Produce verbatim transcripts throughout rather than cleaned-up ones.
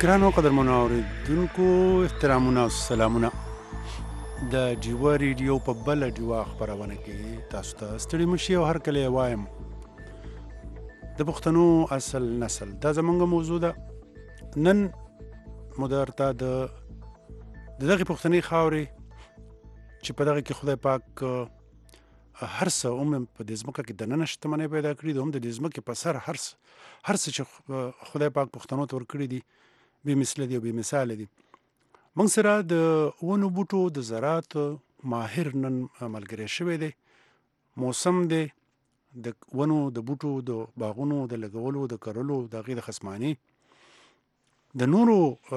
ګرانو قدرمنو اورېدونکو احترامونه او سلامونه د ډیوه ریډیو په بله ډیوه خپرونه کې تاسو ته ستړي مشي او هر کله یې وایم د پښتنو اصل نسل دا زموږ موضوع ده. نن مو درته د دغې پښتنې خاورې چې په دغه کې خدای پاک هر څه هم په دې ځمکه کې دننه شتمنۍ پیدا کړي دي، هم د دې ځمکې په سر هر څه هر څه چې خدای پاک پښتنو ته ورکړي دي بې مثله دي او بې مثاله دي. موږ سره د ونو بوټو د زراعت ماهر نن ملګری شوی دی. موسم دی د ونو د بوټو د باغونو د لګولو د کرلو د هغې د خصماني د نورو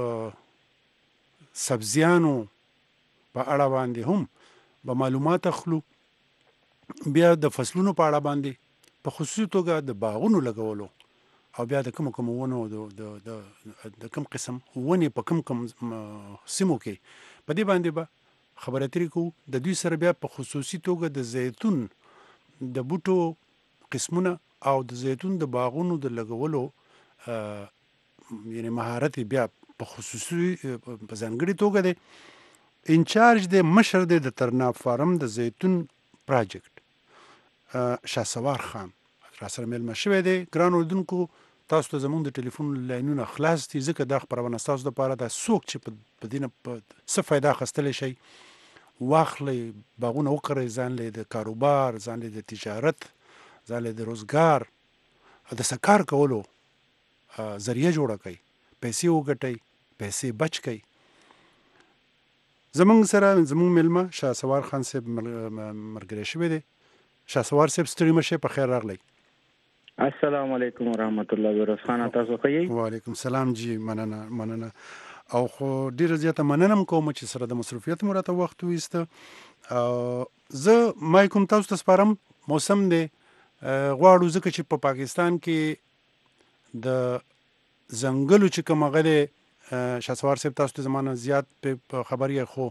سبزیانو په اړه باندې هم به معلومات اخلو، بیا د فصلونو په اړه باندې په خصوصي توګه د باغونو لګولو او بیا د کوم کوم ونو د د د کوم قسم ونې په کوم کوم سیمو کې په دې باندې به خبرې اترې کوو. د دوی سره بیا په خصوصي توګه د زیتون د بوټو قسمونه او د زیتون د باغونو د لګولو یعنې مهارت بیا په خصوصي په ځانګړې توګه دی انچارج دی، مشر دی د ترناب فارم د زیتون پراجیکټ شهسوار خان را سره میلمه شوی دی. ګران اورېدونکو تاسو ته زموږ د ټلیفون لاینونه خلاص دي، ځکه دا خپرونه ستاسو دپاره ده. څوک چې په دې نه څه فایده اخیستلی شئ واخلئ، باغونه وکرئ، ځان له د کاروبار، ځان له د تجارت، ځان له د روزګار د څه کار کولو ذریعه جوړه کړئ، پیسې وګټئ، پیسې بچ کړئ. زموږ سره زموږ میلمه شهسوار خان صاحب ملګری شوی دی. شهسوار صاحب ستړي مه شئ، په خیر راغلی. السلام علیکم ورحمت الله وبرکاته. تاسو ښه یئ؟ وعلیکم السلام جی، مننه مننه او خو ډېره زیاته مننه هم کوم چې سره د مصروفیت مو راته وخت وایسته. زه مایک هم تاسو ته سپارم. موسم دی غواړو ځکه چې په پاکستان کې د ځنګلو چې کوم هغه دی شهسوار صاحب تاسو ته زما نه زیات په خبر یې، خو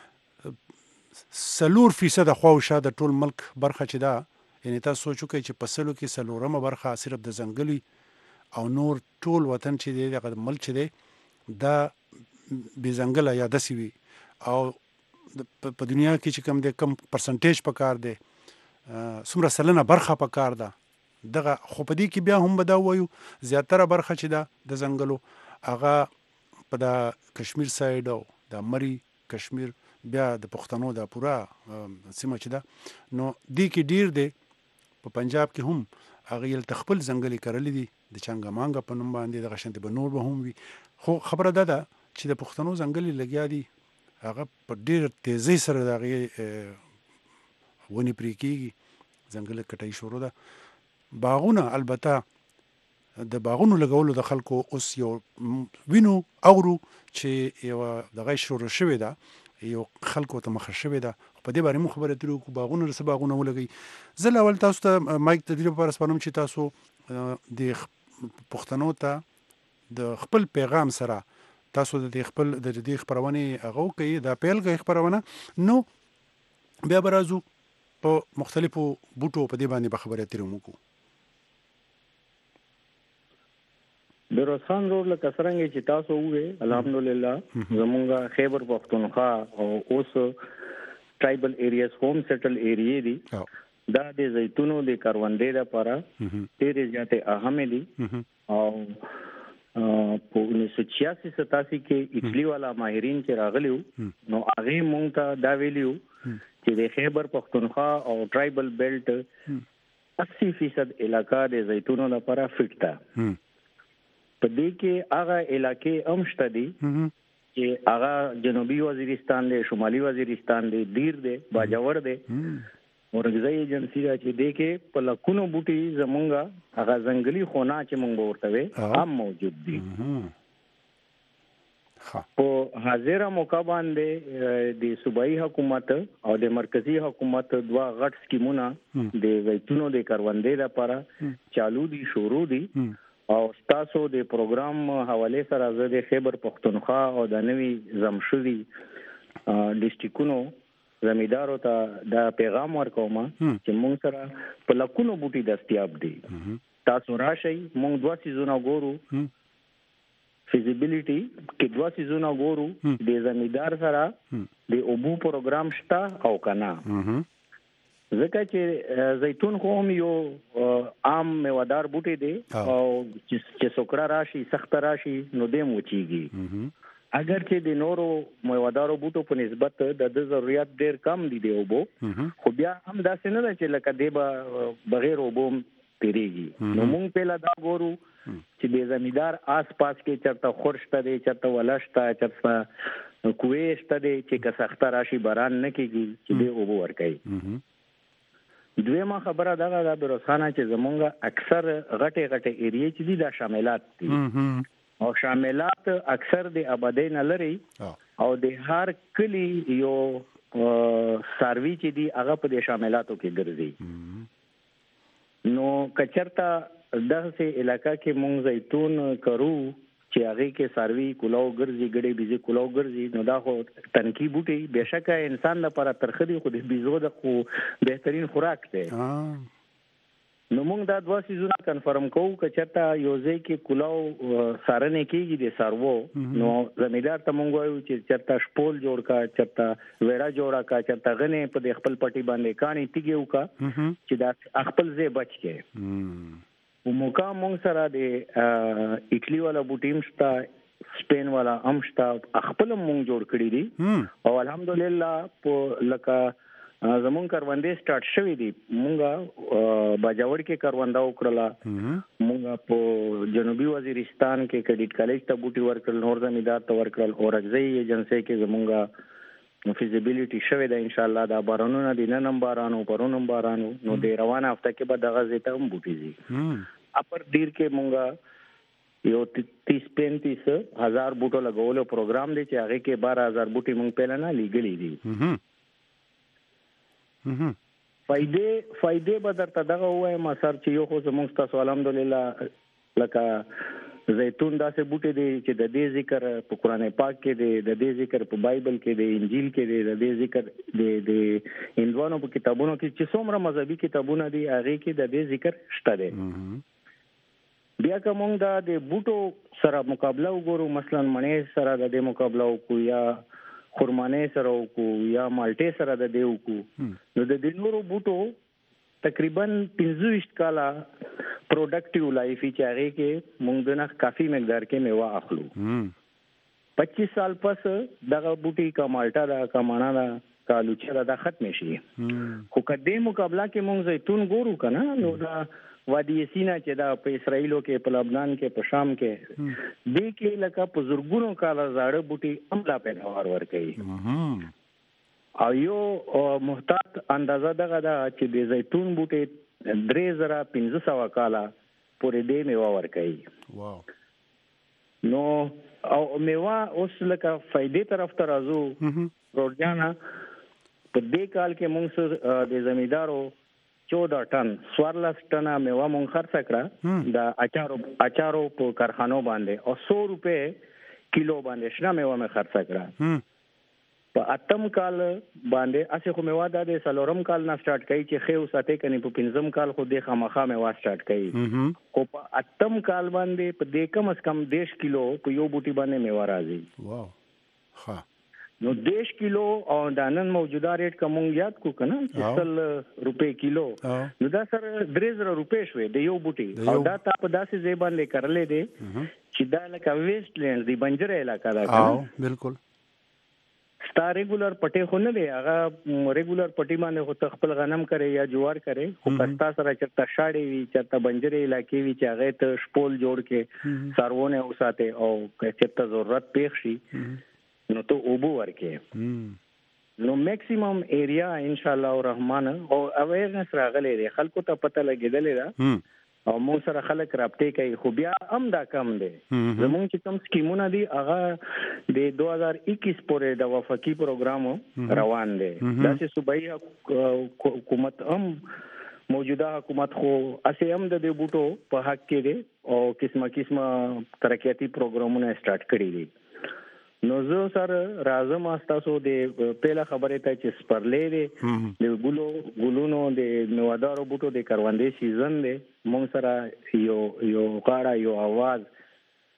څلور فیصده خواوشا د ټول ملک برخه چې ده، یعنې تاسو سوچ وکړئ چې په سلو کې څلورمه برخه صرف د ځنګل او نور ټول وطن چې دی دغه ملک چې دی دا بې ځنګله یا داسې وي. او په دنیا کې چې کوم دی کم پرسنټیج په کار دی، څومره سلنه برخه په کار ده دغه، خو په دې کې بیا هم به دا ووایو زیاتره برخه چې ده د ځنګلو هغه په د کشمیر سایډ او د مري کشمیر بیا د پښتنو د پوره سیمه چې ده نو دې کې ډیر دی. په پنجاب کې هم هغه یلته خپل ځنګلې کرلي دي د چنګه مانګه په نوم باندې، دغه شانتې به نور به هم وي. خو خبره دا ده چې د پښتنو ځنګلې لګیا دي هغه په ډېر تیزۍ سره د هغې ونې پرې کېږي، ځنګله کټۍ شروع ده. باغونه البته د باغونو لګولو د خلکو اوس یو وینو اورو چې یوه دغه شروع شوې ده، یو خلکو ته مخه شوې ده. په دې بارې مو خبرې اترې وکړو، باغونه څه باغونه ولګئ. زه اول تاسو ته مایک د دې لپاره سپارم چې تاسو د پښتنو ته د خپل پیغام سره تاسو د دې خپل د دې خپرونې هغه وکړئ، دا پیل کړئ خپرونه، نو بیا به راځو په مختلفو بوټو په دې باندې به خبرې اترې وکړو. بیروز خان رور لکه څرنګه چې تاسو ووې الحمدلله زمونږ خیبر پښتونخوا او اوس ټرایبل ایریاز ہوم سیټل ایریا دي، دا د زیتونو د کروندې لپاره ډېرې زیاتې اهمې دي. او په انیس سو چھیاسی ستاسي کې اټلی والا ماهرین چې راغلي وو نو هغې مونږ ته دا ویلي وو چې د خیبر پښتونخوا او ټرایبل بیلټ اسی فیصد علاقه د زیتونو لپاره فټ ده. په دې کې هغه علاقې هم شته دي چې هغه جنوبي وزیرستان دی، شمالي وزیرستان دی، دیر دی، باجوړ دی، ورغځي ایجنسی دا چې دې کې په لکونو بوټي زمونږه هغه ځنګلي خونه چې مونږ ورته وي هم موجود دي. په حاضره موقع باندې د صوبایي حکومت او د مرکزی حکومت دوه غټ سکیمونه د زیتونو د کروندې لپاره چالو دي، شروع دي. او تاسو د پروګرام حواله سره زه د خیبر پښتونخوا او د نوي زمشوي ډیسټریکونو زمیدارو ته دا پیغام ورکوم چې مونږ سره په لکونو بوټي دستیاب دي. تاسو راشئ، مونږ دوه سیزونه ګورو، فیزیبিলিټي کې دوه سيزونه ګورو د زمیندار سره د اوبو پروګرام شته او کنه ځکه چې زیتون خو هم یو عام میوهدار بوټی دی او چې سوکړه راشي سخت راشي نو دیم وچیږي اگر چې د نورو میوهدارو بوټو په نسبت د د ضرورت ډیر کم دي دی اوبو خو بیا هم داسې نه ده چې لکه دی به بغیر اوبو تیریږي نو مونږ په لا دا ګورو چې د زمیندار آس پاس کې چرته خورشته دی چرته ولشته چرته کوې شته دی چې که سخت راشي باران نه کیږي چې دی اوبو ورکوي دویمه خبره دا ده بروسانه چې زمونږ اکثر غټه غټه ایریې چې دي دا شاملات دي او شاملات اکثر د آبادی نه لري او د هر کلی یو سروي چې دی هغه په د شاملاتو کې ګرځي نو کچرتا دغه علاقہ کې مونږ زیتون کرو چې هغه کې سروي کولاو ګرځي ګډي بيزي کولاو ګرځي نو دا خو تنکی بوټي بهشکه انسان لپاره ترخدي خو د بيزو د خو بهترین خوراک دی نو موږ دا دوه سيزونه کنفرم کوو چې چرته یو ځای کې کولاو سارنه کېږي د سارو نو زمیندار ته موږ وایو چې چرته شپول جوړ کا چرته ویرا جوړا کا چرته غنه په خپل پټي باندې کاني تیګیو کا چې دا خپل ځای بچ کې او موکا موږ سره د اټلی والا بوټیم شتا سپین والا امشتا خپل موږ جوړ کړی دي او الحمدلله په لکه زمون کاروندې سٹارټ شوې دي مونږه باجوړ کې کاروندا وکړه مونږه په جنوبي وزیرستان کې کډیټ کالج ته بوټي ورکړل نور زمیندار ته ورکړل او رغزي ایجنسی کې زمونږه فیزیبিলিټي شوې ده ان شاء الله دا بارانونه دي نن بارانو پرونم بارانو نو د روانه هفته کې به دغه زیته هم بوټي دي اپر دیر کې مونږه یو تیس پینتیس هزار بوټو لګولو پروګرام دی چې هغه کې بارہ ہزار بوټي مونږ پهل نه لیګلی دي فائدې فائدې به درته دغه وایم سر چې یو خو زموږ تاسو الحمدلله لکه زیتون داسې بوټي دي چې د دې ذکر په قران پاک کې دی د دې ذکر په بایبل کې دی انجیل کې دی د دې ذکر د د هندوانو په کتابونو کې چې څومره مذهبي کتابونه دي هغه کې د دې ذکر شته دی بیا کوم دا د بوټو سره مقابله وګورو مثلا مڼې سره د دې مقابله وکړو یا خرمانه سره کو یا مالټه سره د دیو کو نو د دینورو بوټو تقریبا پنځه کاله پروډکټیو لایف چې هغه کې مونږ نه کافي مقدار کې میوه اخلو پچیس سال پس دغه بوټي کا مالټا دا کا مانا دا کالوچا دا ختم شي خو کدی مقابله کې مونږ زیتون ګورو کنه نو دا وادي سینا چې دا په اسرائیلو کې په لبنان کې په شام کې دې کې لکه په زورګونو کاله زاړه بوټي عملا پیداوار ورکړي او یو محتاط اندازه دغه دا چې د زیتون بوټي درې زره پنځه سوه کاله پورې دې میوه ورکړي واو نو او میوه اوس لکه فائدې طرف ته راځو روډیانا په دې کال کې موږ د زمیندارو چودہ ټن سوارلس ټنه میوه مونږ خرڅ کړه د اچارو اچارو په کارخانو باندې او سو روپے کیلو باندې شنه میوه مې خرڅ کړه په اتم کال باندې اسه خو میوه د سلورم کال نه سٹارټ کړي چې خو ساته کني په پنځم کال خو د خامخا میوه سٹارټ کړي خو په اتم کال باندې په دې کم از کم دیش کیلو په یو بوټي باندې میوه راځي واو ها نو دیش کیلو او د نن موجوده ریټ کوم یاد کو کنه سل روپے کیلو نو دا سره درې زره روپے شوې د یو بوټي او دا تا په داسې ځای باندې کړلې دي چې دا لکه ویسټ لینډ دی بنجر علاقہ دا کنه بالکل ستا ریګولر پټي خو نه دی هغه ریګولر پټي باندې خو خپل غنم کرے یا جوار کرے خو پستا سره چرته شاړې وي چرته بنجرې علاقې وي چې هغه ته شپول جوړ کې سارونه اوساته او چرته ضرورت پېښ شي نو تو اوبو ورکه نو میکسیمم ایریا ان شاء الله الرحمن او اویرنس راغلی دی خلکو ته پته لګیدلې ده او مو سره خلک رابطه کوي خو بیا هم دا کم دی زموږ چې کوم سکیمونه دي هغه د دو هزار اکیس پورې د وفاقي پروګرام روان دی داسې صوبایي حکومت هم موجوده حکومت خو اسې هم د دې بوټو په حق کې دی او قسمه قسمه ترقیاتي پروګرامونه سٹارټ کړي دي نو زه سره راځم تاسو د پیله خبره ته چې سپرلې دي د ګلو ګلونو د میوهدارو بوټو د کاروندې سیزن دی مونږ سره یو یو غاړه یو आवाज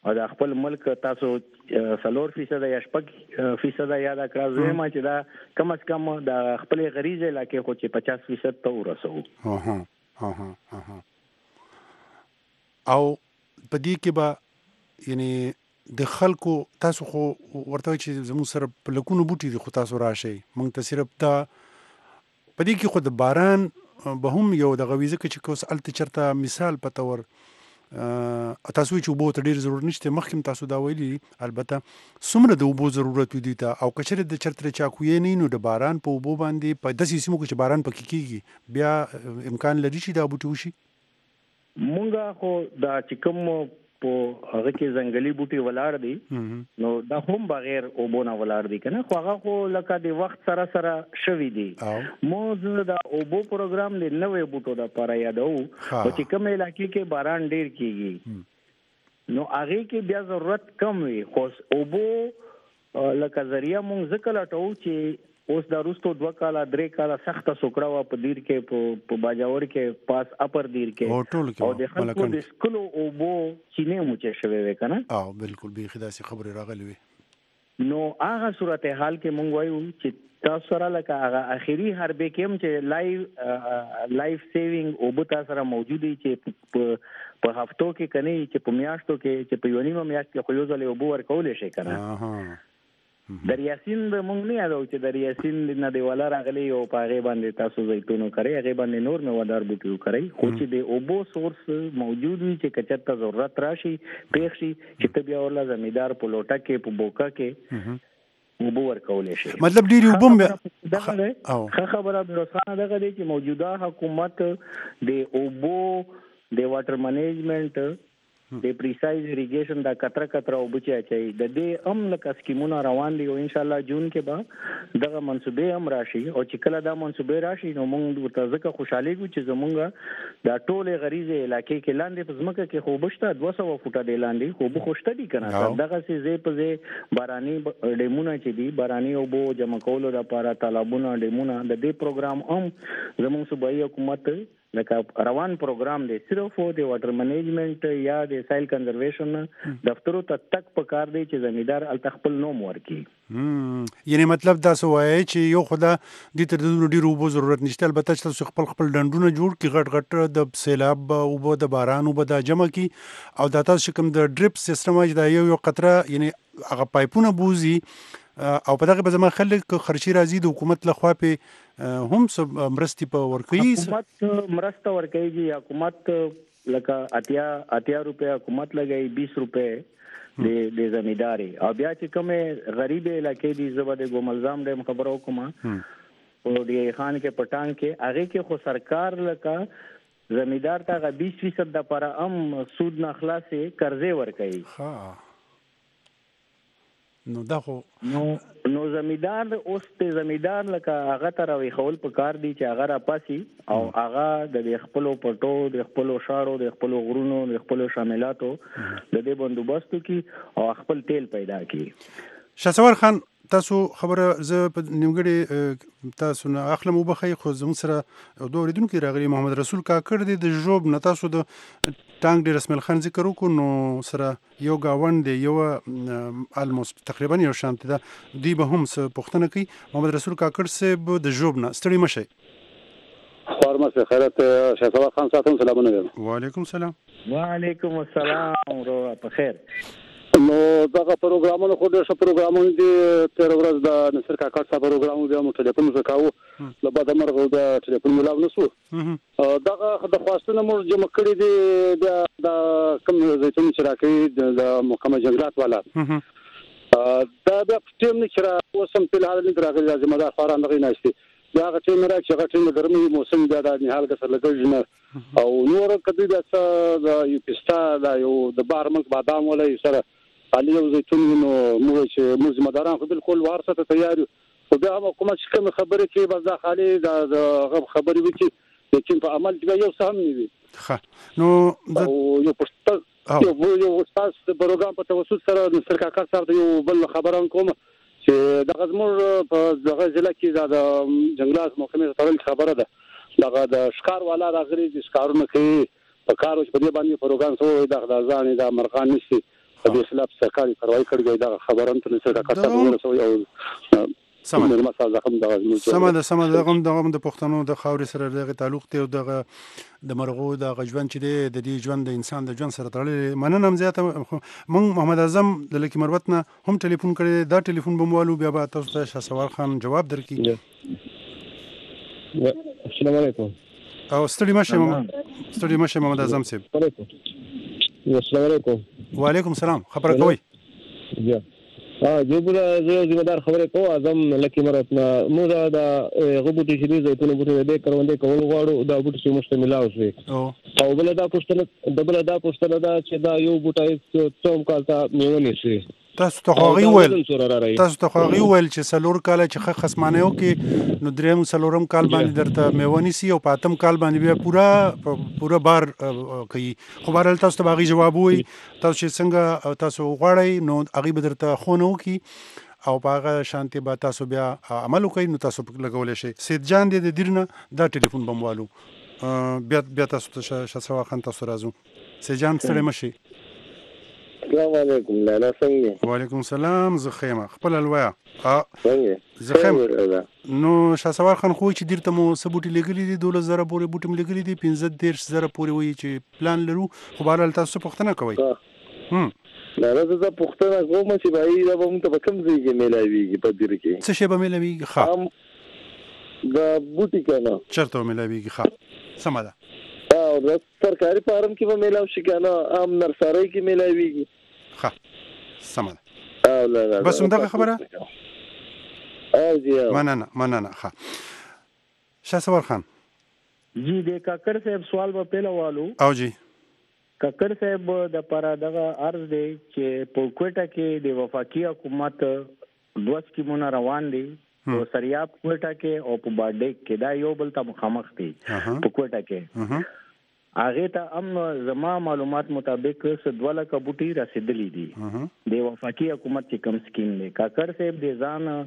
او د خپل ملک تاسو څلور فیصد یا شپږ فیصد یاد کړئ ما چې دا کم از کم د خپل غریزه علاقې خو چې پچاس فیصد ته ورسو. اها اها اها او پدې کې به یعنی د خلکو تاسو خو ورته چې زموږ سره په لکونو بوټي دي خو تاسو راشي موږ ته صرف دا پدې کې خو د باران به هم یو د غویزه کې چې کوس الته چرته مثال په تور تاسو چې وبو ته ډیر ضرورت نشته مخکې تاسو دا ویلي البته څومره د وبو ضرورت وي ته او کچره د چرته چا کوی نه نو د باران په وبو باندې په داسې سیمو کې چې باران پکې کیږي بیا امکان لري چې دا بوټي وشي. مونږه خو دا چې کوم په هغه کې ځنګلي بوټي ولاړ دي نو دا هم بغیر اوبونه ولاړ دي کنه خو هغه خو لکه د وخت سره سره شوي دي. موږ دا اوبو پروګرام د نوې بوټو د لپاره یادو او چې کوم علاقې کې باران ډیر کیږي نو هغه کې بیا ضرورت کم وي خو اوبو لکه ذریعہ موږ ځکه لټو چې اوس دا روستو دوه کاله درې کاله سخته سوکړه وا په دیر کې په باجاور کې پاس اپر دیر کې او د خلکو د سکلو او بو چینه مو چې شوي وکنه او بالکل به خداسي خبره راغلی وي نو هغه صورت حال کې مونږ وایو چې تاسو سره لکه هغه اخیری حربې کې چې لایو لایف سیوینګ او بو تاسو سره موجودي چې په هفتو کې کني چې په میاشتو کې چې په یونیمه میاشت کې خو یو ځل او بو ورکول شي کنه. اها دریاسین به مونږ نه یادو چې دریاسین نه دی ولا راغلی او په هغه باندې تاسو زیتونو کوي هغه باندې نور میوادار بوټي کوي خو چې د اوبو سورس موجود وي چې کچته ضرورت راشي پېښ شي چې ته بیا ورله زمیدار په لوټه کې په بوکا کې اوبو ورکول شي مطلب ډیری وبم او خبره بروسانه دغه دی چې موجوده حکومت د اوبو د واټر منیجمنت د پریسایز ایریګیشن دا کتره کتره او بچي اچي د دې ام لک اسکیمونه روان دي او ان شاء الله جون کې به دغه منسوبې هم راشي او چې کله دا منسوبې راشي نو موږ ورته ځکه خوشاله یو چې زمونږ دا ټوله غریزه علاقې کې لاندې په ځمکه کې خو بشته دوه سوه فوټه دی لاندې خو به خوشته دي کنه دغه سي زی په زی باراني ډیمونه چې دي باراني او بو جمع کولو لپاره تالابونه ډیمونه د دې پروګرام هم زموږ صوبایي حکومت لکه روان پروګرام دی صرف د واټر منیجمنت یا د سایل کنزرویشن دفترو ته تک پکار دی چې زمیدار ال تخپل نوم ورکي. یعنی مطلب دا سوای چې یو خدا د تر د ډیرو وبو ضرورت نشته البته چې خپل خپل ډندونه جوړ کی غټ غټ د سیلاب او بو د باران او د جمع کی او د تاسو کوم د ډریپ سیستم اج دا یو یو قطره یعنی هغه پایپونه بوزي او په دغه به زما خلک خرچي راځي د حکومت لخوا په هم مرستي په ورکوي حکومت مرسته ورکوي جی حکومت لکه اتیا اتیا روپے حکومت لګي بیس روپے د د زمیداری او بیا چې کومه غریب علاقې دي زبر د ګوملزام د خبرو کومه او د خان کې پټان کې هغه کې خو سرکار لکه زمیدار ته بیس فیصد د پر ام سود نه خلاصې قرضې ورکوي. ها نو دا خو نو نو زمیدار اوس ته زمیدار لکه هغه تر وی خول په کار دی چې هغه را پاسي او هغه د خپل پټو د خپل شاړو د خپل غرونو د خپل شاملاتو د دې بندوبستو کی او خپل تیل پیدا کی. شاسوار خان تاسو خبره زه په نیمګړي تاسو نه اخلم وبخي خو زموږ سره دوه ریدونکو راغلي محمد رسول کاکړ دی د جوب نه تاسو د ټانګ ډیر رسمل خان ذکر وکړو نو سره یو گاوند دی یو الموست تقریبا یو شانت ده دی به هم څه پوښتنه کوي. محمد رسول کاکړ صاحب د جوب نه ستړي مشه فارمه خیرت شاسوار خان ساتم سلامونه. وعلیکم السلام. وعلیکم السلام ورو په خیر. نو دغه پروګرامونه خو ډېر ښه پروګرامونه دي تر ورځ د نصر کاکړ صاحب پروګرام بیا مو ټلیفون وکاو له بعد مرغه د ټلیفون ملاو نسو دغه د خواستونه مو جمع کړی دي د کوم زیتون چې راکړي د محکمه جنگلات والا دا د ټیم نه چې اوسم په حال نه راغلي ذمہ دار فاران دغه نشته دا هغه ټیم راځي چې هغه ټیم ګرمي موسم بیا د نهال کسر لګل او نور کدی د یو پستا د یو د بارمنګ بادام ولې سره علي او زيتون نو مو چې موږ مداران خو بالکل ورسته تیار خو بیا کومه چې کوم خبره کې بس دا خالي دا غب خبرې وکي لیکن په عمل کې یو سم نه وي. ښه نو یو پښتو یو یو استاد د پروګرام په توسط سره نصر کاکړ سره یو بل خبره کوم چې د غزمور په دغه ځل کې د جنگلات محکمې سره خبره ده دغه د ښکار والا راغلي د ښکارونه کوي په کارو په دې باندې پروګرام سو د ځان د مرغان نشي د اسلام سرکاري کاروایی کړې دا خبرم ته نشي کاکړ صاحب ورسوي او سمه د مسال زخم د سمه د سمه د غم د غم د پښتنو د خاورې سره دغه تعلق ته او دغه د مرغو د غژوند چې دی د دې ژوند د انسان د ژوند سره تړلې مننه هم زیاته مونږ محمد اعظم د لکی مروت نه هم ټلیفون کړی دا ټلیفون بموالو بیا به تاسو ته شاسوال خان جواب درکړي. السلام علیکم او ستړي مشه ستړي مشه محمد اعظم صاحب. السلام علیکم. وعلیکم السلام. خبره کوي یا ها جو بل زه ذمہدار خبره کوم اعظم لکی مرات نه موږ دا غوټي شری زيتون بوټي دې کروندې کول غواړو دا بوټي چې مشتمل اوسي او بل دا پښتنه دبل دا پښتنه دا چې دا یو بوټي څوم کالته میونی شي تاسو ته خو غي ویل تاسو ته خو غي ویل چې سلور کال چې خصمانه یو کې نو دریم سلورم کال باندې درته میونی سي او پاتم کال باندې بیا پورا پورا بار کوي خو بهرال تاسو ته باغی جواب وي تاسو چې څنګه تاسو غواړئ نو هغه به درته خونه وکي او باغه شانتي به تاسو بیا عمل وکړئ نو تاسو لګولې شي. سید جان دې د دیرنه دا ټلیفون بموالو بیا بیا تاسو ته شاسوا خان تاسو راځو. سید جان ستړي مشي. السلام علیکم لاله څنګه؟ وعلیکم السلام. زه خیمه خپل الویا څنګه زه خیمه نو شاسوار خان خو چې دیرته مو سبوټي لګلې دي دولس زره پورې بوټي مې لګلې دي پنځه دېرش زره پورې وایي چې پلان لرو خو بهرحال تاسو پوښتنه کوئ. هم لاله زه پوښتنه کوم چې بای دا به موږ ته کوم ځای کې ملاويږي په دیر کې څه شی به ملاويږي ښه دا بوټي کنه چرته ملاويږي ښه سمه ده او د سرکاري فارم کې به ملاو شي کنه عام نرسري کې ملاويږي ښه سمه ده او لا لا بس همدغه خبره او جی مننه مننه ښه شاسوار خان جی د کاکر صاحب سوال په پیله والو او جی کاکر صاحب د پاره دغه عرض دی چې په کوټه کې د وفاقي حکومت دوه سکیمونه روان دي او سریاب کوټه کې او په باډیک کې دا یو بل ته مخامخ دي په کوټه کې هغه ته هم زما معلومات مطابق سدواله کبوټي رسیدلې دي د وفاقي حکومت چې کم سکیم دی کاکر صاحب د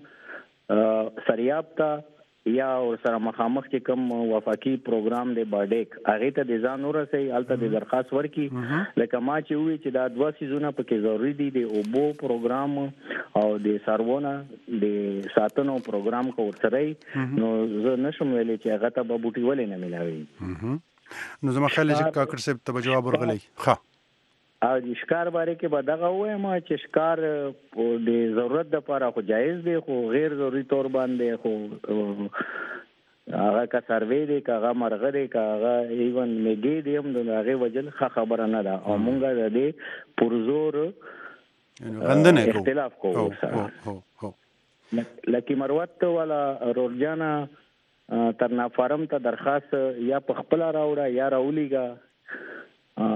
ځان سریاب ته یا اور سره مخامخ چې کم وفاقي پروګرام دی باډیک هغه ته د ځان ورسي الته د درخواست ورکي لکه ما چې وی چې دا دوه سيزونه پکې ضروری دي د اوبو پروګرام او د سارونه د ساتنو پروګرام کو ورسره نو زه نشم ویلې چې هغه ته به بوټي ولې نه ملاوي نو زما خیال چې کاکر صاحب ته جواب ورغلی ښه او د ښکار باره کې به دغه وایم چې ښکار د ضرورت لپاره خو جایز دی خو غیر ضروري تور باندې خو هغه کا سروې دی هغه مرغه دی هغه ایون میګي دی هم د هغه وجل ښه خبره نه ده او مونږ د دې پرزور غندنه کو اختلاف کو هو هو لکه مروت ولا رورجانا ترنا فارم ته درخواست یا په خپل راوړه یا راولېګا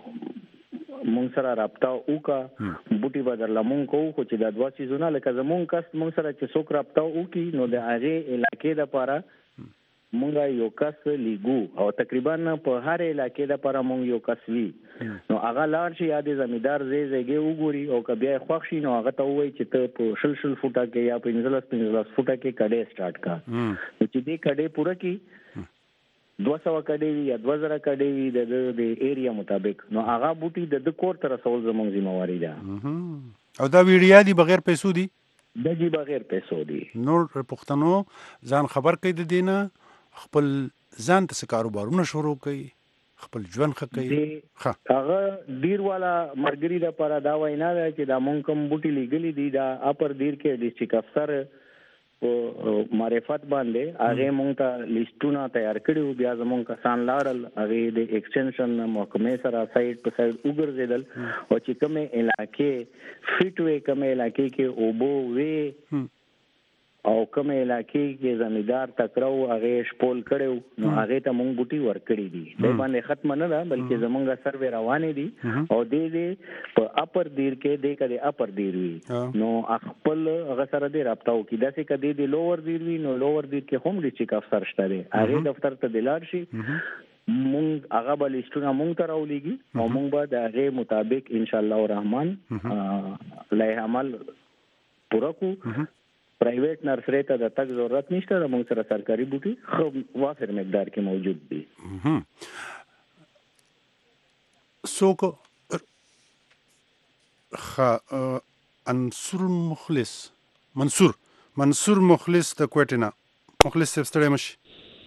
مونږ سره رابطه وکا بوټي بدل مونږ کو خو چې د دوا سيزونه لکه زمونږ کس مونږ سره چې څوک رابطه وکي نو د هغه علاقې لپاره مونږه یو کس لیګو او تقریبا په هر علاقې لپاره مونږ یو کس وی نو هغه لار شي یا د زمیدار زی زیګي وګوري او کبه خوښ شي نو هغه ته وایي چې ته په شل شل فوټه کې یا پنځلس پنځلس فوټه کې کډې سٹارټ کا نو چې دې کډې پوره کی دوه سوه کډې یا دوه زره کډې وي د د ایریا مطابق نو هغه بوټي د د کور تر رسول زموږ ذمہواری ده او دا ویډیا دی بغیر پیسو دی د جی بغیر پیسو دی نور پښتنو ځان خبر کړي د دینه خپل ځان ته کاروبارونه شروع کړي خپل ژوند ښه کوي هغه ډیر والا مرګري د لپاره دا وینا ده چې دا مونږ کوم بوټي لګلې دي دا اپر دیر کې ډیسټریکټ افسر په معرفت باندې هغه مونږ ته لیستونه تیار کړو بیا زمونږ کسان لاړل هغه د ایکسټنشن محکمې سره سایت په سایت وګرځیدل او چې کومه علاقې فټ وې کومه علاقې کې اوبو وې او کومه علاقې کې زمیدار تکراو هغه شپول کړو نو هغه ته مونږ بوټي ور کړی دي د باندې ختم نه ده بلکې زمونږه سروې روانې دي او دې دې په اپر دیر کې دې کده اپر دیر وي نو خپل هغه سره دې رابطه وکړي دا چې کده دې لوور دیر وي نو لوور دیر کې هم ډیسټریکټ افسر شته دی هغه دفتر ته دلار شي مونږ هغه بل لیستونه مونږ ته راولېږي او مونږ به د هغه مطابق ان شاء الله الرحمن لای عمل پوره کو پرایویټ نرسری ته د تک ضرورت نشته د موږ سره سرکاري بوټي خو وافر مقدار کې موجود دي څوک خ انصر مخلص منصور منصور مخلص د کوټینا مخلص صاحب ستړی مشي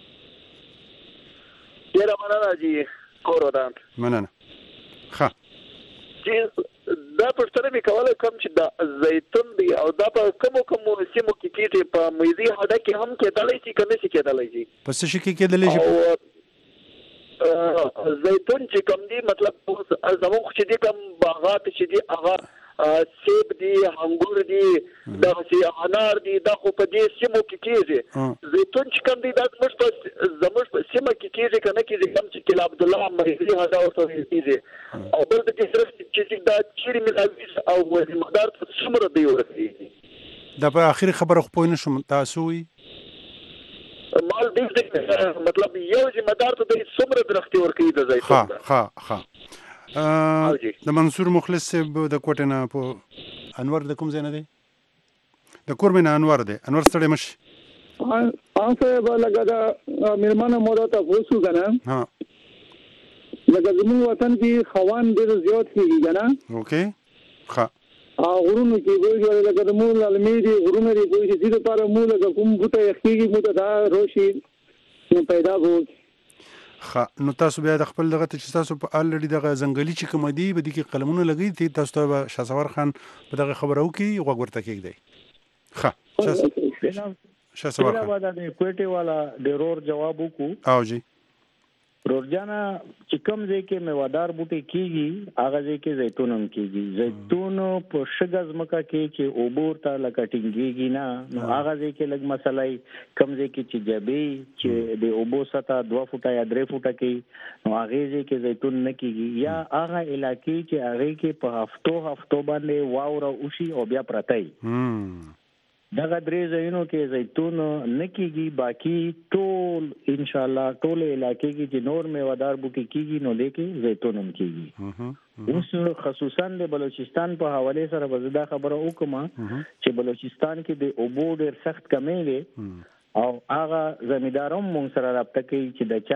ډیره مننه جی کورودان مننه ښه چې دا پښتنه مې کوله کوم چې د زیتون دی او دا په کومو کومو سیمو کې کېږي په مېزي هدا کې هم کېدلی شي که نه شي کېدلی شي په څه شي کې کېدلی شي زیتون چې کوم دی مطلب زموږ چې دي کوم باغات چې دي هغه سیب دي انګور دي دا چې انار دي دا خو په دې سیمو کې کېږي زیتون چې کوم دی دا زموږ په زموږ په سیمه کې کېږي که نه کېږي کوم چې کله عبدالله مېزي هدا ورته کېږي او بل د کې صرف چې دا چیرې ملاوي او وزیر مقدار ته څومره دی ورسېږي دا په آخري خبره خو پوه نه شوم تاسو وایي مال دې مطلب یو ذمہدار ته د څومره درختي ورکوي د زیتون ها ها ها د منصور مخلص صاحب د کوټې نه په انور د کوم ځای نه دی د کور مې نه انور دی انور ستړی مشي ان صاحب لکه دا مېرمنه موده ته پوسو که نه ها لکه زموږ وطن کې خوان ډېر زیات کېږي که نه اوکې ښه غرونو کې ګوي لکه د مول علمي دي غرونه دي ګوي چې دې لپاره مول لکه کوم بوټه یخېږي مو ته دا روشي پیدا وو ښه نو تاسو بیا د خپل دغه چې تاسو په الریډي دغه ځنګلي چې کوم دي به دي کې قلمونه لګي دي تاسو ته شاسوار خان په دغه خبره وکي غوږ ورته کېږدي ښه شاسوار خان دا د کوټې والا ډېرور جواب وکړو او جی رورجانا چې کوم ځای کې میوادار بوټي کیږي هغه ځای کې زیتون هم کیږي زیتون په شګه ځمکه کې چې اوبور ته لکه ټینګېږي نه نو هغه ځای کې لږ مسلای کم ځای کې چې جبي چې د اوبو سطح دوه فوټه یا درې فوټه کې نو هغه ځای کې زیتون نه کیږي یا هغه علاقې چې هغه کې په هفتو هفتو باندې واوره وشي او بیا پرتای دغه درې ځایونو کې زیتون نه کیږي باقي ټول ان شاء الله ټول علاقې کې چې نور میوادار بوټي کیږي نو لیکي زیتون هم کیږي اوس خصوصا د بلوچستان په حواله سره وزدا خبره وکم چې بلوچستان کې د اوبو ډېر سخت کمی دی او هغه زمینداروم مونږ سره رابطه کوي چې د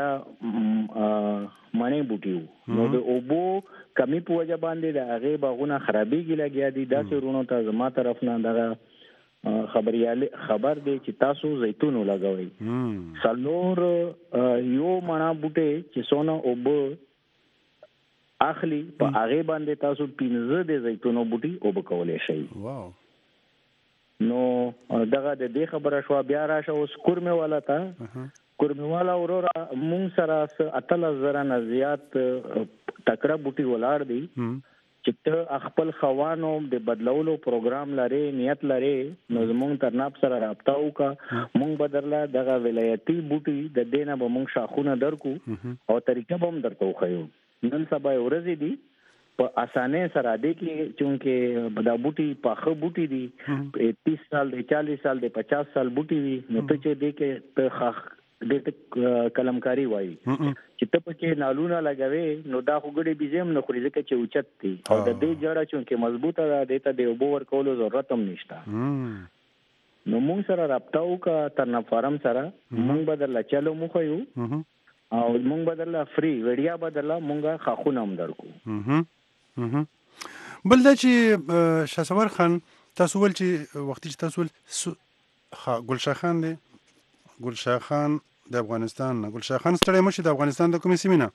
چا معنی بوټیو نو د اوبو کمی په وجه باندې د هغه باغونه خرابېږي لګیا دي دا سرونو ته زما طرف نه دغه خبرياله خبر دی چې تاسو زیتون لګوي سلور یو منا بوټي چې سونه اوب اخلي په هغه باندې تاسو پینځه د زیتونو بوټي اوب کولای شئ واو نو دغه د دې خبره شو بیا راشه اوس کورمه والا تا کورمه والا اورورا مون سره اتل زره نه زیات تکړه بوټي ولاړ دي چې ته خپل خوانو د بدلولو پروګرام لري نیت لري نو زمونږ ترناب سره رابطه وکړه مونږ بدرله دغه ولایتي بوټي د دینه به مونږ شاخونه درکو او طریقه به هم درته وښیو نن سبا ورځې دي په اسانه سره دی کې چونکه دا بوټي پاخه بوټي دي تیس سال دی چالیس سال دی پچاس سال بوټي وي نو ته چې دی کې ته د کلمکاری وایي چې ته پکې نالونه لګوي نو دا خوګړي بيزم نه خوري ځکه چې اوچت دي او د دې جوړه چې مضبوطه ده د ته د اوبو ورکولو ضرورت هم نشته نو موږ سره رابطه وکړه ترنا فارم سره موږ بدل چلو مو خو یو او موږ بدل فری وړیا بدل موږ خاخونه هم درکو بل دا چې شاسوار خان تاسو ول چې وخت چې تاسو ول ګلشاه خان دی ګلشاه خان د افغانستان نه ګلشاه خان ستړی مشي د افغانستان د کومې سیمې نه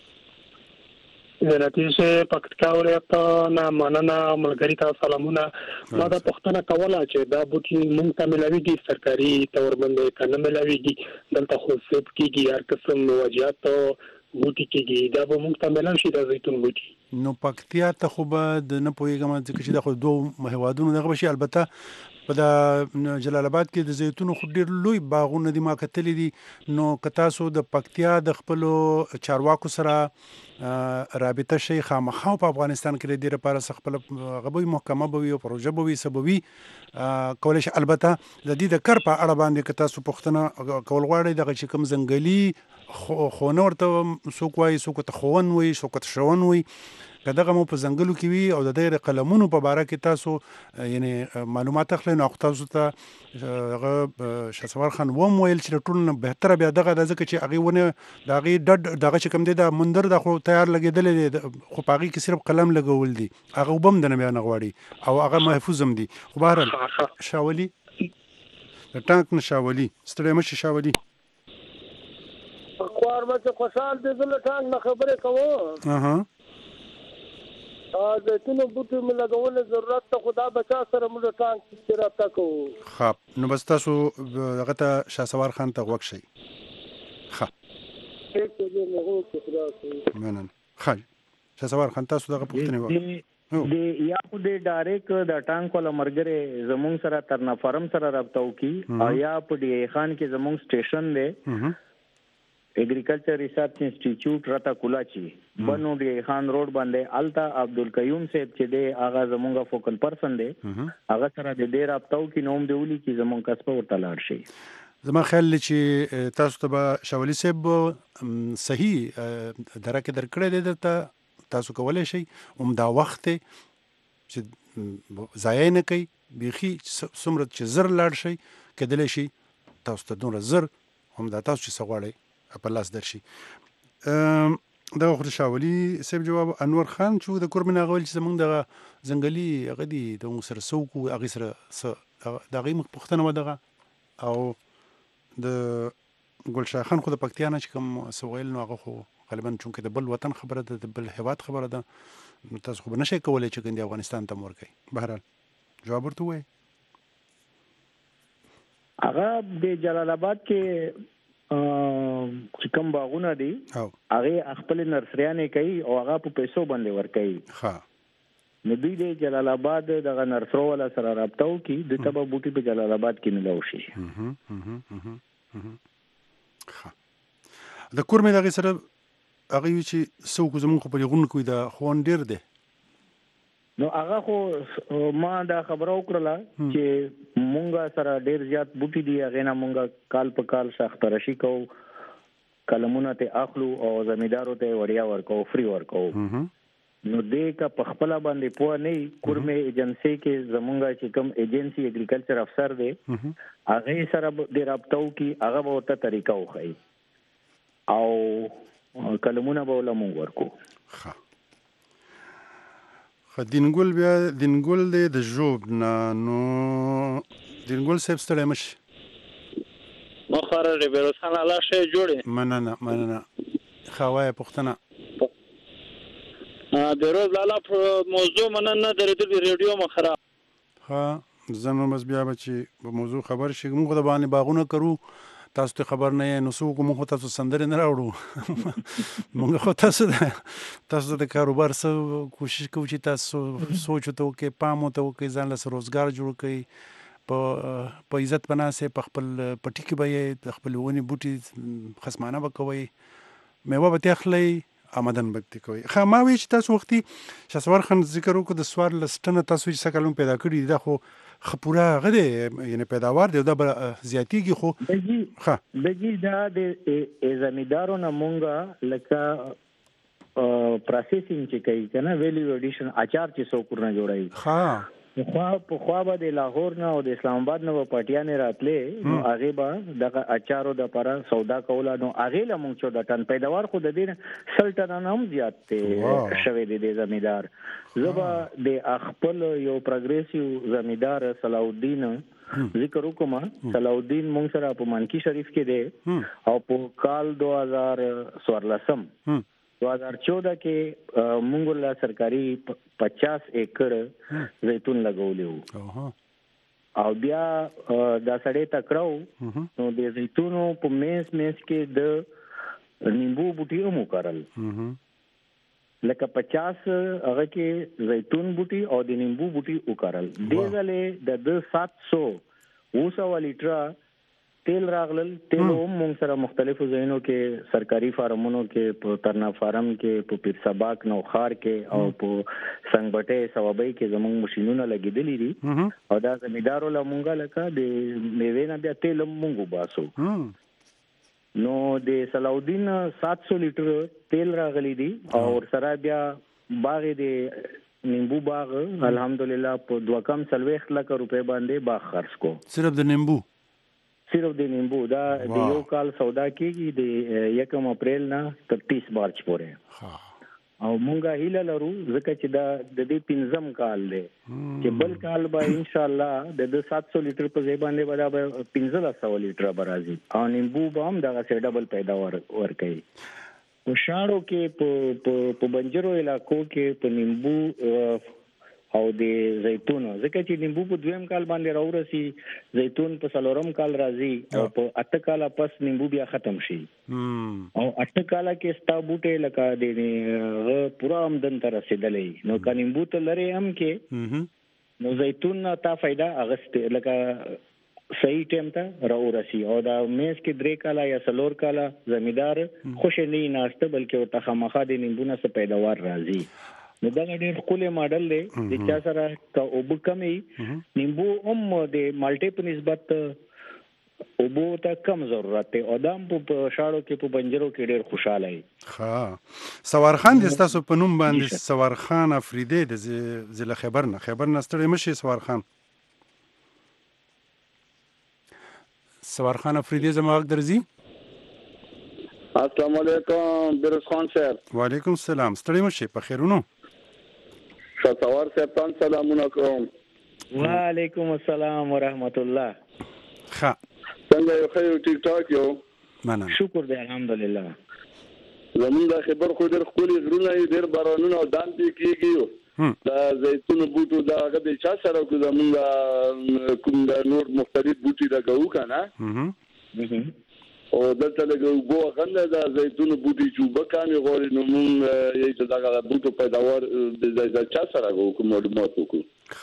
د نتیجه پکتیکا ولایت نه مننه ملګری ته سلامونه ما دا پښتنه کوله چې دا بوټي مونږ ته ملاويږي سرکاري تور باندې کنه ملاويږي دلته خو سب کېږي هر قسم وجات بوټي کېږي دا به مونږ ته ملاوي شي د زیتون بوټي نو پکتیا ته خو به د نه پوهېږم ځکه چې دا خو دوه هیوادونو دغه بشي البته په د جلال آباد کې د زیتونو خو ډېر لوی باغونه دي ما کتلي دي نو که تاسو د پکتیا د خپلو چارواکو سره رابطه شي خامخا په افغانستان کې د دې لپاره خپله غبوي محکمه به وي او پروژه به وي څه به وي کولی شي البته د دې د کر په اړه باندې که تاسو پوښتنه کول غواړئ دغه چې کوم ځنګلي خونه ورته څوک وایي څوک ورته ښوون وایي څوک ورته شون وایي که دغه مو په ځنګلو کې وي او د دغه قلمونو په باره کې تاسو یعنی معلومات اخلئ نو تاسو ته هغه شهسوار خان وم ویل چې ټول نه بهتره بیا دغه د ځکه چې هغې ونه د هغې ډډ دغه چې کوم دی د مندر د خو تیار لګېدلی دی خو په هغې کې صرف قلم لګول دي هغه اوبه هم دنه بیا نه غواړي او هغه محفوظ هم دي خو بهرحال شاولي د ټانک نه شاولي ستړی مه شي شاولي خوار به خوشحال دی زه له ټانک نه خبرې کوم اها زیتونو بوټي مې لګولو ضرورت ته خو دا به چا سره موږ ټانک کې رابطه کوو ښه نو بس تاسو هغه ته شهسوار خان ته غوږ شئ ښه مننه ښه شهسوار خان تاسو دغه پوښتنې وکړئ د یا خو د ډایرکټ د ټانک ولا مرګره زمونږ سره ترنا فارم سره رابطه وکي او یا په ډي خان کې زمونږ سټیشن دی एग्रीकल्चर रिसर्च इंस्टीट्यूट रता कुलाची बनो डी खान रोड बांधे अलता अब्दुल कयूम साहब چې دی هغه زمونږه فوکل پرسن دی هغه سره د ډیر اپتاو کې نوم دیولي چې زمونږ کسبه ورته لاړ شي زما خیال چې تاسو ته به شاولي صاحب صحیح درکه درکړه دی درته تاسو کولای شئ هم دا وخت چې ضایع نه کوي بیخي څومره چې زر لاړ شي کېدلی شي تاسو ته دومره زر هم دا تاسو چې څه غواړئ په لاس درشي دغه خو د شاولي صاحب جواب انور خان چې د کورمن هغه ویل چې زمونږ دغه ځنګلي هغه دي د موږ سره څه وکړو هغې سره څه د هغې موږ پوښتنه وه دغه او د ګلشاه خان خو د پکتیا نه چې کوم څه ویل نو هغه خو غالبا چونکې د بل وطن خبره ده د بل هېواد خبره ده نو تاسو خو به نه شئ کولی چې ګندې افغانستان ته م ورکوئ بهرحال جواب ورته ووایئ هغه د جلال آباد کې چې کوم باغونه دي هغه خپل نرسریانې کوي او هغه په پیسو باندې ورکوي ښه نو دوی د جلال آباد دغه نرسرو ولا سره رابطه وکړي د تبه بوټي په جلال آباد کې ملو شي ښه د کورمې دغه سره هغه وی چې څوک زموږ په لغون کوي د خوان ډیر دی نو هغه خو ما دا خبره وکړه چې مونږه سره ډیر زیات بوټي دي هغه نه مونږه کال په کال سخت راشي کو کلمونه ته اخلو او زمیدارو ته وړیا ورکو فری ورکو نو دې کا په خپل باندې پوه نه کورمه ایجنسی کې زمونږه چې کوم ایجنسی اګریکلچر افسر دی هغه سره د رابطو کې هغه به ته طریقه وخی او کلمونه به له مونږ ورکو ښه خو دینګل بیا دینګل دی د ژوب نه نو دینګل صاحب ستړی مه شي مخاره دی بیروسان الله شی جوړې مننه مننه ښه وایه پوښتنه بیروز لالا موضوع مننه درېدل ریډیو مخره ښه زه نو بس بیا به چې په موضوع خبر شي موږ د باندې باغونه کرو تاسو ته خبر نه یې نو څه وکړو موږ خو تاسو سندرې نه راوړو موږ خو تاسو تاسو د کاروبار څه کوشش کوو چې تاسو سوچ ورته وکړئ پام ورته وکړئ ځان له روزګار جوړ کړئ په په عزت په ناسې په خپل پټي کې به یې د خپل ونې بوټي خصمانه به کوئ میوه به ترې اخلئ آمدن به ترې کوئ ښه ما وایي چې تاسو وختي شهسوار خان ذکر وکړو د څوارلس ټنه تاسو چې څه کلونه پیدا کړي دي دا خو خو پوره هغه دی یعنې پیداوار دی دا به زیاتېږي خو ښه دجي دا د زمیندارو نه مونږه لکه پروسیسینګ چې کوي که نه ویلیو ایډیشن اچار چې څوک ورنه جوړوي ښه پخوا پخوا به د لاهور نه او د اسلام آباد نه به پټیانې راتلې نو هغې به دغه اچارو دپاره سودا کوله نو هغې له مونږ چوده ټن پیداوار خو د دې نه سل ټنه نه هم زیات دی شوی دی د زمیندار زه به د خپل یو پروګریسیو زمیندار صلاح الدین ذکر وکړم صلاح الدین مونږ سره په مانکی شریف کې دی او په کال دو هزار څوارلسم دو هزار چودہ کې مونږ له سرکاري پچاس ایکړ زیتون لګولي وو او بیا دا سړی تکړه نو د زیتونو په میس میس کې د نیمبو بوټي هم وکرل لکه پچاس هغه کې زیتون بوټي او د نیمبو بوټي وکرل دې ځلې د سات سو اوه سوه لیټره تیل راغلل تیل هم مونږ سره مختلفو ځایونو کې سرکاري فارمونو کې په ترنا فارم کې په پیر سباک نوخار کې او په سنگبټې سوابۍ کې زموږ ماشینونه لګېدلي دي او دا زمیندارو له مونږه لکه د میوې نه بیا تیل هم مونږ وباسو نو د صلاح الدین سات سو لیټر تیل راغلی دي او ورسره بیا باغ دی نیمبو باغ الحمدلله په دوه کم سلويخ لک روپے باندې باغ خرڅ کو صرف د نیمبو صرف د نیمبو دا د یو کال سودا کیږي د یکم اپریل نه تر تیس مارچ پورې او مونږه هیله لرو ځکه چې دا د دې پنځم کال دی چې بل کال به ان شاء الله د سات سو لیټر په ځای باندې به دا پنځه سو لیټر به راځي او نیمبو به هم دغه سه ډبل پیداوار ورکوي په شاړو کې په په بنجرو علاقو کې په نیمبو او د زیتون ځکه چې نیمبو په دویم کال باندې راورسي زیتون په څلورم کال راځي او په اته کال پس نیمبو بیا ختم شي او اته کال کې ستا بوټه لکه د پورا آمدن تر رسیدلې نو کا نیمبو ته لري هم کې نو زیتون تا فائدہ اغسته لکه صحیح ټیم ته راورسي او دا میز کې درې کاله یا څلور کاله زمیدار خوش نه ناشته بلکې ورته خامخا د نیمبو نه څه پیداوار راځي نو دا ډېر خپل ماډل دی چې چا سره کا او بکمي نیمبو هم د مالټي په نسبت او بو ته کم ضرورت دی او دام په شاړو کې په بنجرو کې ډېر خوشاله وي ها سوار خان د تاسو په نوم باندې سوار خان افریدی د ضلع خیبر نه خیبر نه ستړي مشي سوار خان سوار خان افریدی زموږ درځي السلام علیکم بیروز خان صاحب وعلیکم السلام ستړي مشي په خیرونو سوار صاحب تاسو سلامونه کوم وعلیکم السلام ورحمت الله ښه څنګه یو خیر ټیک ټاک یو مننه شکر دی الحمدلله زمونږ د خبر خو ډېر خولي غرونه ډېر بارانونه او دان دي کیږي دا زیتون بوټو دا هغه د چا سره کو زمونږ کوم د نور مختلف بوټي دا کوو کنه او دلته لګو بو غنه دا زیتون بوټي چوبه کامي غوړي نو مونږ یې چې دا بوټو پیداوار د چا سره کوو معلومات وکړو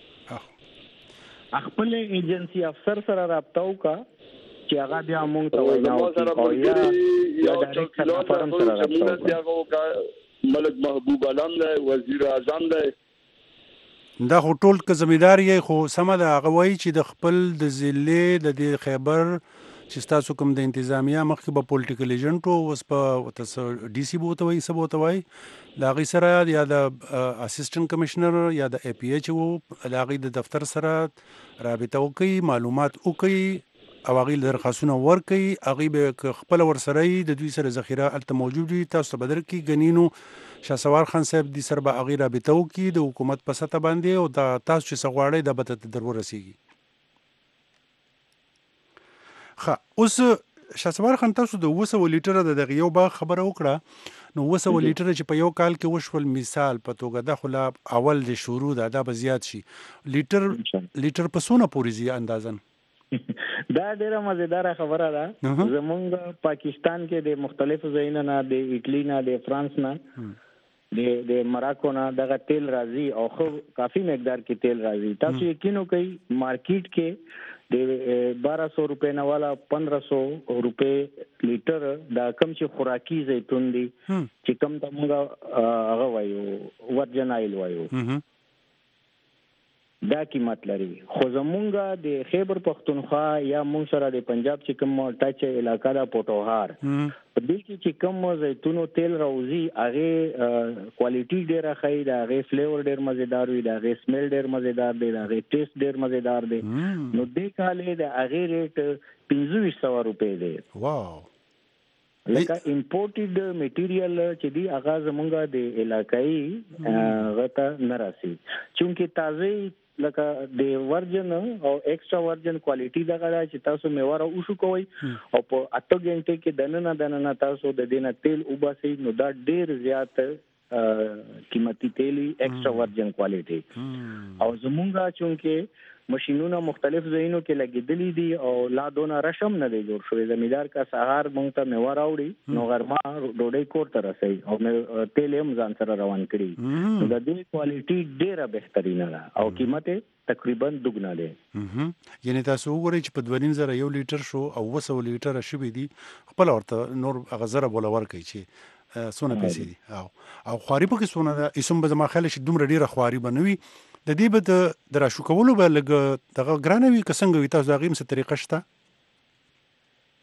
ښه خپل ایجنسی افسر سره رابطه وکا چې هغه بیا مونږ ته وایي او یا یا ډایرکټ کنفرم سره رابطه وکا ملک محبوب علام دی وزیر اعظم دی دا خو ټول که زمیدار یې خو سمه ده هغه وایي چې د خپل د ضلع د دې خیبر چې تاسو کوم د انتظامیه مخکې به پولیټیکل ایجنټ او اوس په تاسو ډي سي بوته وایي سبو ته وایي د هغې سره یا د اسسټنټ کمشنر یا د اے پی ایچ او د هغې د دفتر سره رابطه وکړي معلومات وکړي او هغې درخواستونه ورکړي هغې به خپله ورسره د دوی سره ذخیره هلته موجود وي تاسو ته به درکړي ګنې نو شاه سوار خان صاحب دې سره به هغې رابطه وکړي د حکومت په سطح باندې او دا تاسو چې څه غواړئ دا به ته در ورسېږي ښه اوس شاه سوار خان تاسو د اوه سوه لیټره د دغه یو باغ خبره وکړه نو اوه سوه لیټره چې په یو کال کې وشول مثال په توګه دا خو لا اول د شروع ده دا به زیات شي لیټر لیټر په څونه پورې ځي اندازن دا ډیره مزیداره خبره ده زمونږ پاکستان کې د مختلفو ځایونو نه د ایټلی نه د فرانس نه د د مراکو نه دغه تیل راځي او خو کافي مقدار کې تیل راځي تاسو یقین وکړئ مارکیټ کې د بارہ سو روپے نه والا پندرہ سو روپے لیټر دا کم چې خوراکي زیتون دي چې کم ته موږ هغه وایو ورجن آیل وایو دا قیمت لري خو زمونږ د خیبر پختونخوا یا مونږ سره د پنجاب چې کوم ټاچ علاقہ دا پټوهار په دې کې چې کوم زیتونو تیل راوځي هغه کوالټي ډیره ښه ده هغه فلیور ډیر مزیدار وي دا هغه سمیل ډیر مزیدار دی دا هغه ټیسټ ډیر مزیدار دی نو دې کالې د هغه ریټ پنځه سوه روپے دی واو لکه امپورټډ میټیریال چې دی هغه زمونږ د علاقائی غته نه راسي چونکه تازه لکه د ورجن او ایکسترا ورجن کوالټي دغه چې تاسو میواره وشو کوئ او په اته غنټه کې دننه دننه تاسو د دینه تیل وباسي نو دا ډیر زیات قیمتي تیلی ایکسترا ورجن کوالټي او زمونږه چونکه ماشینونه مختلف ځایونو کې لګیدلي دي او لا دونه رشم نه دی جوړ شوی زمیدار کا سهار مونږ ته میوه راوړي نو غرمه ډوډۍ کور ته رسي او تیل هم ځان سره روان کړي نو د دې کوالټي ډیره بهترینه ده او قیمت تقریبا دوګنا ده یعنی تاسو وګورئ چې په دوه نیم زره یو لیټر شو او اوه سوه لیټره شوي دي خپل ورته نور هغه زره بوله ورکوي چې څونه پیسې دي او او خواري پکې څونه ده ایسوم به زما خیال چې دومره ډیره خواري به نه وي د دې به د راشو کولو به لږ دغه ګرانه وي که څنګه وي تاسو د هغې څه طریقه شته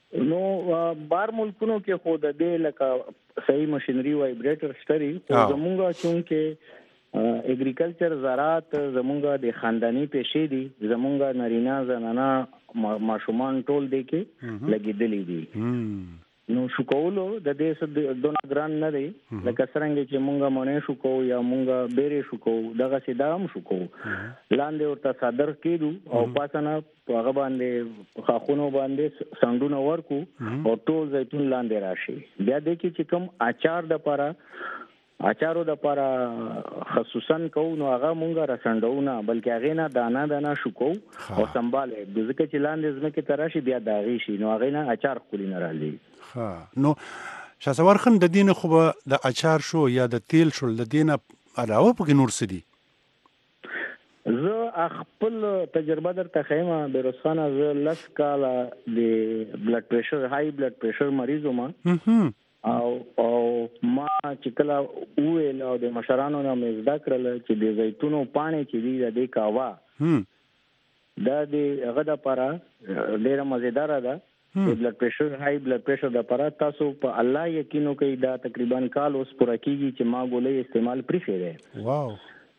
نو بار ملکونو کې خو د دې لکه صحیح ماشينري وایبریټر شتري او زمونږه چونکه اګریکلچر زراعت زمونږه د خاندانی پېښې دي زمونږه نارینه زنانه ماشومان ټول دي کې لګیدلې دي نو شو کولو د دې څه دونه ګران نه دی لکه څنګه چې مونږه مونږ شو کو یا مونږه بیره شو کو دغه سیدام شو کو لاندې ورته صدر کېدو او پاسنه هغه باندې خاخونو باندې ساندونه ورکو او ټول زيتون لاندې راشي بیا د کې چې کوم اچار د پاره اچارو د پاره خصوصا کو نو هغه مونږه رسندونه بلکې هغه نه دانا دانا شو کو او سنباله د ځکه چې لاندې زمکه تراشي بیا داغي شي نو هغه نه اچار خولي نه راځي ها نو شاسوار خان د دینه خو د اچار شو یا د تیل شو د دینه علاوه په نور څه دي زه خپل تجربه درته خیمه بیروسخانه زه لس کاله د بلډ پریشر های بلډ پریشر مریض وم او او ما چې کله ویل او د مشرانو نه مې زده کړل چې د زیتونو پانی چې دی د دې کاوا دا د هغه د لپاره ډیره مزیدار ده د بلډ پریشر های بلډ پریشر د لپاره تاسو په الله یقینو کوي دا تقریبا کال اوس پوره کیږي چې ما ګولې استعمال پرې کړې واو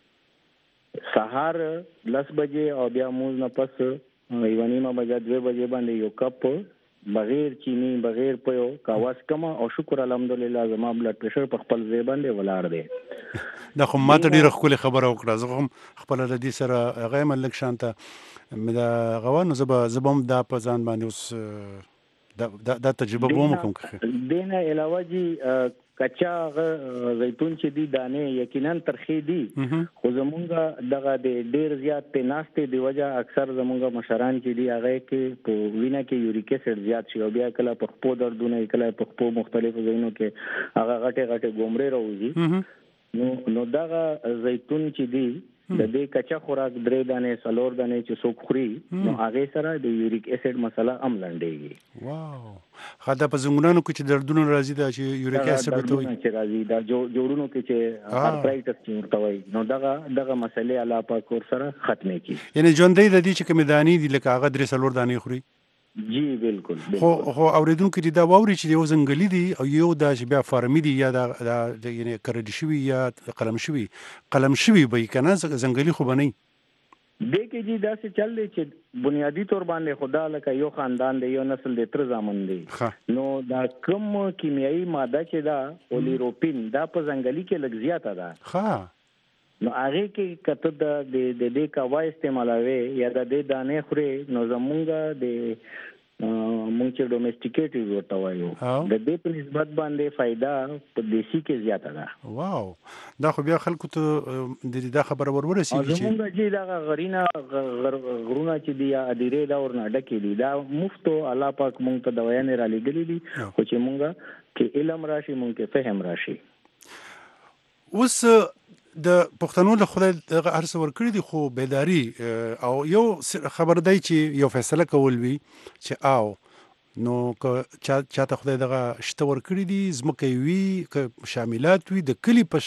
سحر لس بجې او بیا موز نه پس یو نیمه بجې دوه بجې باندې یو کپ بغیر چینی بغیر پيو کاواس کما او شکر الحمدلله زما بلډ پریشر په خپل ځای باندې ولاړ دی دا خو ماته ډیره خپل خبره وکړه زه هم خپل د دې سره هغه ملک شانته مې دا غوانو زب زبم دا په ځان باندې اوس دا دا تجربه ووم کوم کړه دینه علاوه جی کچا زيتون چې دی دانه یقینا ترخی دي خو زمونږه دغه د ډیر زیات تناسته دی وجه اکثر زمونږه مشران چې دی هغه کې په وینه کې یوریک اسید زیات شي او بیا کله په خپو دردونه کله په خپو مختلفو ځایونو کې هغه غټه غټه ګومړې راوځي نو نو دغه زيتون چې دی د دې کچا خوراک درې دانې سلور دانې چې څوک خوري نو هغه سره د یوریک اسید مسله هم لنډيږي واو خاطر په زنګونانو کې چې دردونه راځي دا چې یوریک اسید ته وي چې راځي دا جوړونو کې چې ارترایټس چې ورته وي نو دغه دغه مسلې علاوه په کور سره ختمه کی یعنی ژوندۍ د دې چې کوم دانی دي لکه هغه درې سلور دانې خوري جی بالکل خو خو اوریدونکو دي دا ووري چې یو زنګلی دي او یو د چې بیا فارمي دي یا د یعنی کړل شوی یا قلم شوی قلم شوی به کنه زنګلی خو بنئ د کې جی دا څه چل دی چې بنیادی تور باندې خدا لکه یو خاندان دی یو نسل دی تر زامن دی نو دا کوم کیمیاوي ماده چې دا اولیروپین دا په زنګلی کې لږ زیاته ده ها نو هغه کې کته د د دې کاوا استعمالوي یا د دې دانې خوري نو زمونږه د مونږ چې ډومېسټیکیټ ورته وایو د دې په نسبت باندې فائدہ په دیسی کې زیاته ده واو دا خو بیا خلکو ته د دې دا خبره ورورسیږي چې زمونږه چې دا غرینا غرونه چې دی ادیره دا ورنه ډکې دي دا مفتو الله پاک مونږ ته دوايانې را لګلې دي خو چې مونږه کې علم راشي مونږ کې فهم راشي اوس د پښتنو له خدای دغه ارس ورکړي دي خو بیداری او یو خبر دی چې یو فیصله کول وي چې او نو که چا چاته خدای دغه شته ورکړي دي زمکه وي که شاملات وي د کلی په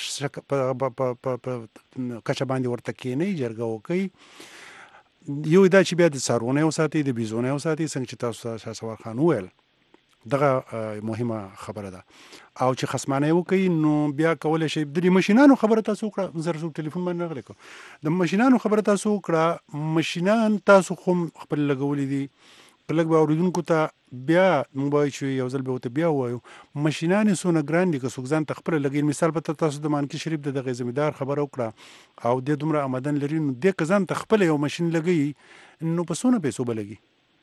کچه باندې ورته کېنی جرګه وکي یو دا چې بیا د څارونه وساتي د بيزونه وساتي څنګه چې تاسو شاسوار خان وویل دغه مهمه خبره ده او چې خصمانه وکي نو بیا کولای شي د ماشينانو خبره تاسو کړه زر زو ټلیفون باندې غلې کو د ماشينانو خبره تاسو کړه ماشينان تاسو خو خپل لګولې دي کله به اوریدونکو ته بیا موبایل شو یو ځل به وته بیا وایو ماشينان سونه ګراندي که څوک ځان تخپل لګي مثال په تاسو د مانکی شریف د دغه زمیدار خبره وکړه او د دومره آمدن لري نو د کزان تخپل یو ماشين لګي نو په سونه پیسو بلګي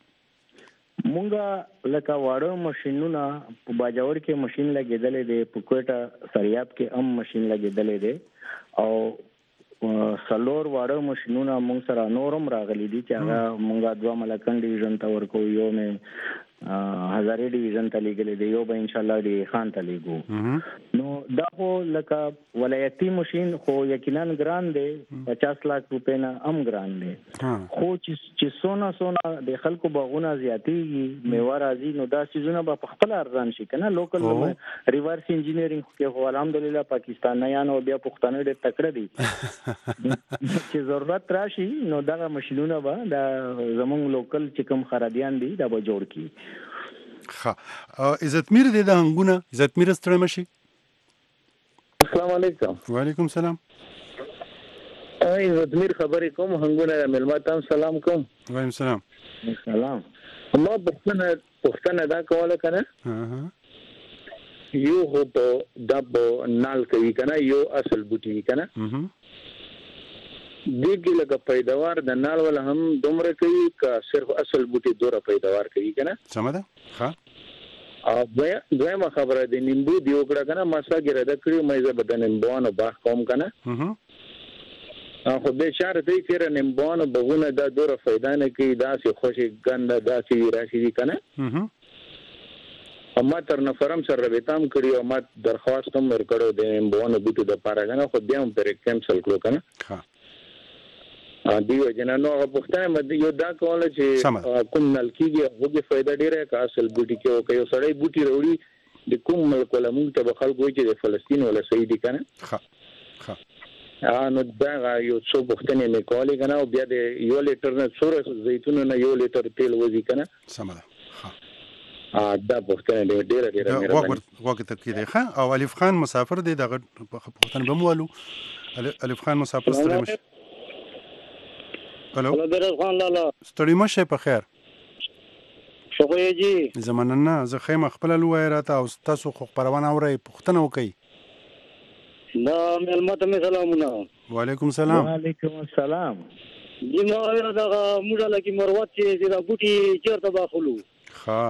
مونږه لکه واړو ماشينونه په باجوړ کې ماشين لګیدلې دي په کوټه سریاب کې هم ماشين لګیدلې دي او سلور واړو ماشينونه مونږ سره نورم راغلي دي چې هغه مونږه دوا ملکن ډیویژن ته ورکو یو مې هزارې ډیویژن ته لګلې دی یو به ان شاء الله دی خان ته لګو نو دا خو لکه ولایتي ماشين خو یقینا ګران دی پچاس لاک روپے نه ام ګران دی خو چې چې سونا سونا د خلکو باغونه زیاتېږي میوه راځي نو دا سيزونه به خپل ارزان شي کنه لوکل ریورس انجینیرینګ کې هو الحمدلله پاکستانیان او بیا پښتانه ډېر تکړه دي چې ضرورت راشي نو دا ماشينونه به دا زمونږ لوکل چې کوم خرابيان دي دا به جوړ کی ښه عزت میر دی د هنګونه عزت میر ستړی مشي. السلام علیکم. وعلیکم السلام. عزت میر خبرې کوم هنګونه ملمتام سلام کوم. وعلیکم السلام. سلام. ما پښتنه پښتنه دا کوله کنه یو هو په دب نال کوي کنه یو اصل بوټي کنه دیګ لګه پیداوار د نال ول هم دومره کوي که صرف اصل بوټي دوره پیداوار کوي کنه سم ده. ها او دویمه خبره د نیمبو دی وکړه کنه مساګره د کړي مې بدن نیمبوانو باغ کوم کنه خو به شهر دی چې نیمبوانو بغونه د دوره فائدہ نه کوي دا سي خوشي ګنده دا سي راشي کنه اما تر نفرم سره ربطام کړی او ما درخواست هم ورکړو د نیمبوانو بوټو د پارغنه خو بیا هم پر کینسل کړو کنه ها دیو جنانو غوښتنه مده یو دا کوله چې کوم نل کیږي هغه فائدہ ډیره کا اصل بوټي کې او یو سړی بوټي وروړي د کوم ملک ولا مونږ ته خلکو چې د فلسطین ولا صحیح دي کنه ها ها ا نو دا یو څو غوښتنه مې کولې کنه او بیا د یو لیټر نه څوره زیتون نه یو لیټر تیل وځي کنه سم ده. ها ا دا غوښتنه ډیره ډیره مهرباني وګورئ ته کې دی. ها او الف خان مسافر دی دغه غوښتنه بموالو الف خان مسافر ستړي مشه. الو بیرز خان لالا ستړي مشه په خیر. شوقي جی زماننا زه خیمه خپل لوی راته او تاسو خو پروانه اوري پښتنه وکي. دا ملمت می سلامونه. وعلیکم السلام. وعلیکم السلام. جی ما دا موږ لکه مروت چې دا بوټي چیرته باخلو. ها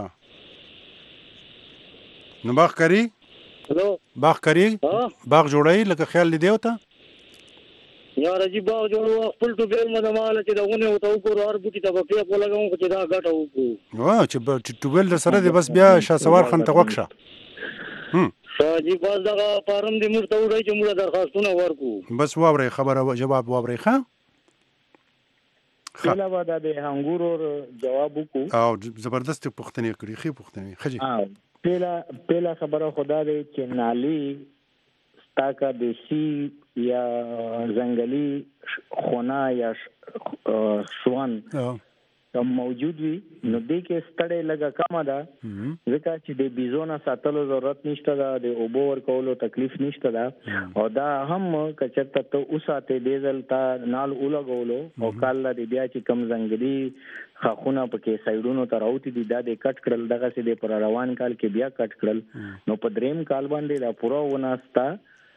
نو باغ کری هلو باغ کری باغ جوړای لکه خیال لیدو ته یا راځي باغ جوړو خپل ټو بیل مده مال چې دا ونه وته وګورو هر بوټي ته په په لګاو چې دا غټه وکړو وا چې چې ټو بیل سره دی بس بیا شاسوار خان ته وکشه هم ساجي باز دا پارم دې موږ ته وړي چې موږ درخواستونه ورکو بس واوري خبره جواب واوري ښه خلا ودا د هنګورو جواب وکړو او زبردست پښتنې کړې خې پښتنې خجي اه پهلا پهلا خبره خدا دې چې نالي تاکا دیسی یا زنګلي خونه یا شوان کوم موجود وي نو دې کې ستړې لګه کمه ده ځکه چې د بيزونه ساتلو ضرورت نشته ده د اوبو ورکولو تکلیف نشته ده او دا هم کچته ته اوساته دیزل تا نال اولګولو او کاله دې بیا چې کم زنګلي خاخونه پکې سایډونو ته راوتی دي دا د کټ کړل دغه سي د پر روان کال کې بیا کټ کړل نو په دریم کال باندې دا پورا وناستا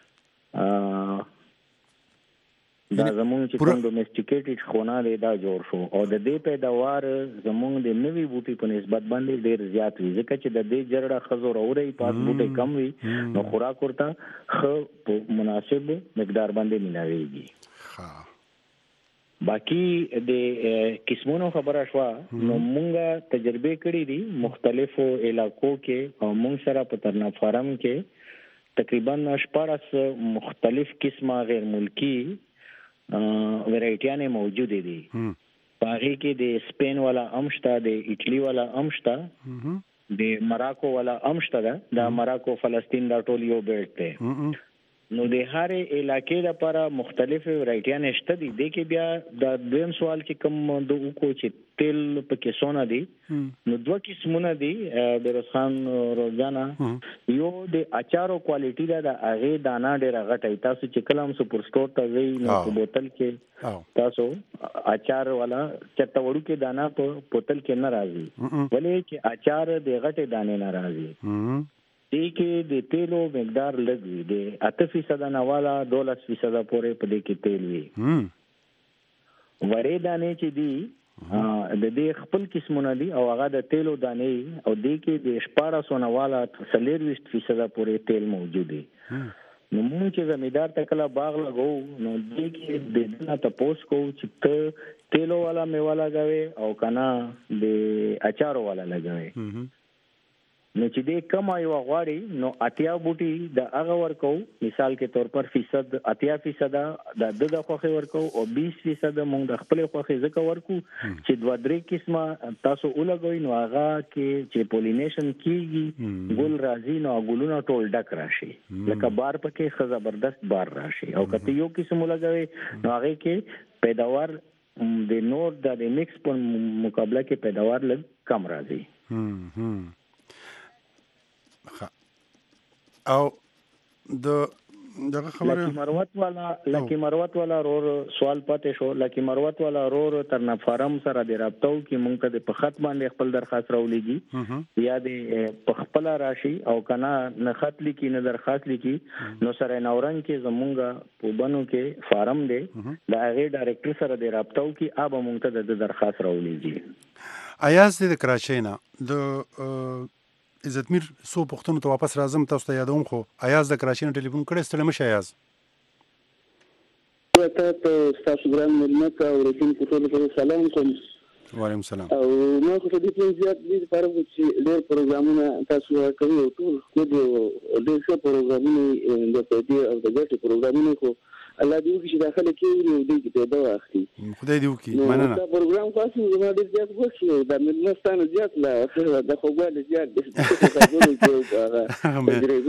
دا زمونږ چې کوم ډومېسټیکیټډ خونه دی دا جوړ شو او د دې پیداوار زمونږ د نوي بوټي په نسبت باندې ډیر زیات وي ځکه چې د دې جرړه خزو راوړي پاس بوټي کم وي نو خوراک ورته خو مناسب مقدار باندې ملاويږي. ها باقي د قسمونو خبره شو نو مونږه تجربه کړې دي مختلفو علاقو کې او مونږ سره په ترنا فارم کې تقریبا شپږ مختلف قسمه غیر ملکی ورایټیانه موجود دي. باغی کې د سپین والا امشتا د ایټلی والا امشتا د مراکو والا امشتا دا مراکو فلسطین دا ټول یو بیلټ دی نو د هر علاقې لپاره مختلف ورایټیانه شته دي. د کې بیا د دویم سوال چې کوم د وکو چې تیل پکې سونه دي نو دوه قسمونه دي بیروز خان روزانه یو د اچارو کوالټي دا د هغه دانا ډیره غټه تاسو چې کلم سپر سٹور ته وی نو په بوتل کې تاسو اچار والا چته وړو کې دانا په بوتل کې نه راځي ولې چې اچار د غټه دانې نه راځي. دې کې د تیلو مقدار لږ وي د اته فیصد نه والا دولس فیصد پورې په دې کې تیل وي. وړې دانې چې دي د دې خپل قسمونه دي او هغه د تیلو دانې او دې کې د شپږ سو نه والا څلور فیصد پورې تیل موجود دي. نو موږ چې زمیدار ته کله باغ لګو نو دې کې د دې نه تاسو کو چې ته تیلو والا میوالا غوي او کنه د اچارو والا لګوي نو چې دې کم یو غواړي نو اتیا بوټي د هغه ورکو مثال کې تور پر فیصد اتیا فیصد د د خوخه ورکو او بیس فیصد موږ د خپل خوخه زکه ورکو چې دوه درې قسمه تاسو ولګوي نو هغه کې چې پولینیشن کیږي ګل راځي نو ګلونه ټول ډک راشي لکه بار پکې خ زبردست بار راشي او کته یو قسم ولګوي نو هغه کې پیداوار د نور د میکس په مقابله کې پیداوار لږ کم راځي. او د دغه خبره لکی مروت والا لکی مروت والا رور سوال پاتې شو. لکی مروت والا رور تر نه فارم سره د رابطو کې مونږ ته د پخت باندې خپل درخواست راولېږي یا د پخپل راشي او کنا نه خط لیکي نه درخواست لیکي نو سره نورنګ کې زمونږ په بنو کې فارم دی د هغه ډایرکټر سره د رابطو کې اب مونږ ته د درخواست راولېږي. ایاز د کراچۍ نه د عزتمیر سو پښتون ته واپس راځم. تاسو ته یادوم خو ایاز د کراچۍ نه ټلیفون کړی ستړی مشه ایاز. ته ته تاسو ګران ملت او رسول ټول ته سلام کوم. وعلیکم السلام. او نو خو دې په زیات دې لپاره چې ډېر پروګرامونه تاسو کوي ټول خو دې ډېر ښه پروګرامونه د دې او د ګټې پروګرامونه خو الله دې وکړي چې داخله کې نو دې کې پیدا واخلي. خدای دې وکړي. مننه. دا پروګرام خاصه زما ډېر زیات خوښ دا ملمستانه زیات لا د خوګاله زیات د تاسو ګورو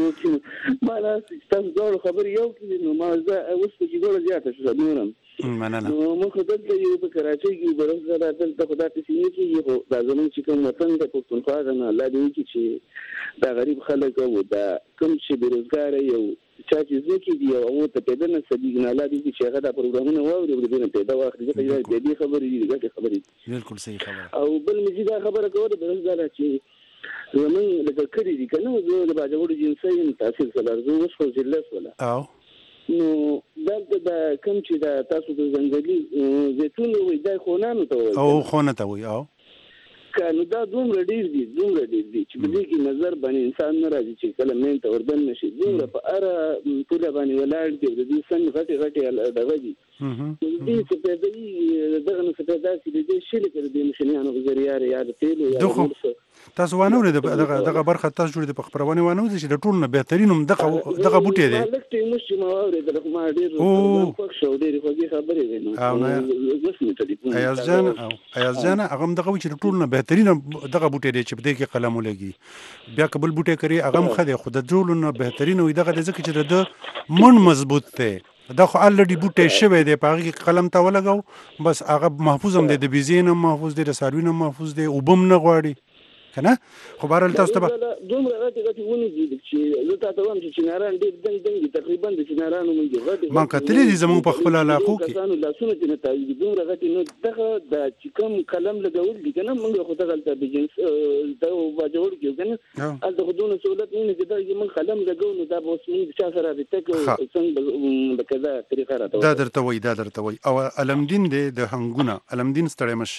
چې ما لا تاسو ډول خبر یو کې نو ما زه اوس کې ګورو زیات شو نورم. مننه. نو موږ دلته یو په کراچۍ کې برابر دلته خدای ته سینې کې یو دا زمون چې کوم وطن د پښتونخوا نه الله دې وکړي چې دا غریب خلک او دا کوم چې بیروزګار یو چا چې ځکه دی او ته پیدا نه سدي نه الله دې چې هغه دا پروګرامونه واوري او دې پیدا واخلي چې دا دې خبرې دي ګټه خبرې دي. بالکل صحیح خبره. او بل مې دا خبره کوله بیروزګار چې زمون لکه کړی دي کنه زه د باجوړ جنسي تحصیل سره زه اوس خو ځلس ولا او نو دلته د کوم چې د تاسو د ځنګلي زيتون وي د خونانو ته وي او خونه ته وي او کانو دا دومره ډیر دي دومره ډیر دي چې په دې کې نظر باندې انسان نه راځي چې کله مين ته وردن نشي دومره په اره ټول باندې ولاړ دي د دې سن غټي غټي دغه دي دې څه په دې دغه څه په داسې دې شي لکه د مشنیانو په ذریعہ یا د تیلو یا تاسو وانه دغه دغه برخه تاسو جوړ د خبرونه وانه چې د ټول نه بهترینوم دغه دغه بوټي دی لکه مشي ما اورید له ما ډیر خوښ شو ډیر خوږی خبرې وینم او نه ایاز جان او ایاز جان هغه دغه چې ټول نه بهترینه دغه بوټي دی چې په دې کې قلم ولګي بیا قبل بوټي کوي هغه مخه خو د ټول نه بهترینه وي دغه ځکه چې د من مضبوط دی دا خو الریډي بوټي شوی دی په هغه کې قلم ته ولګاو بس هغه محفوظ هم دی د بیزینم محفوظ دی د ساروینم محفوظ دی او بم نه غواړي کنه خو بهرال تاسو ته دومره غټي غټي ونی دي چې زه تاسو وایم چې چناران ډېر دنګ دنګ تقریبا د چنارانو مونږ غټي ما کتلې دي زموږ په خپل علاقو کې کسانو لاسونه چې نه تایي دومره غټي نو دغه د چې کوم قلم لګول دي کنه مونږ خو دغه د بجنس دا واجوړ کې کنه ال د خدونه سہولت نه دي دا مونږ قلم لګو نو دا اوس مونږ چې سره د تک څنګه د کذا طریقه راته دا درته وای دا درته وای او علمدین دی د هنګونه علمدین ستړی مش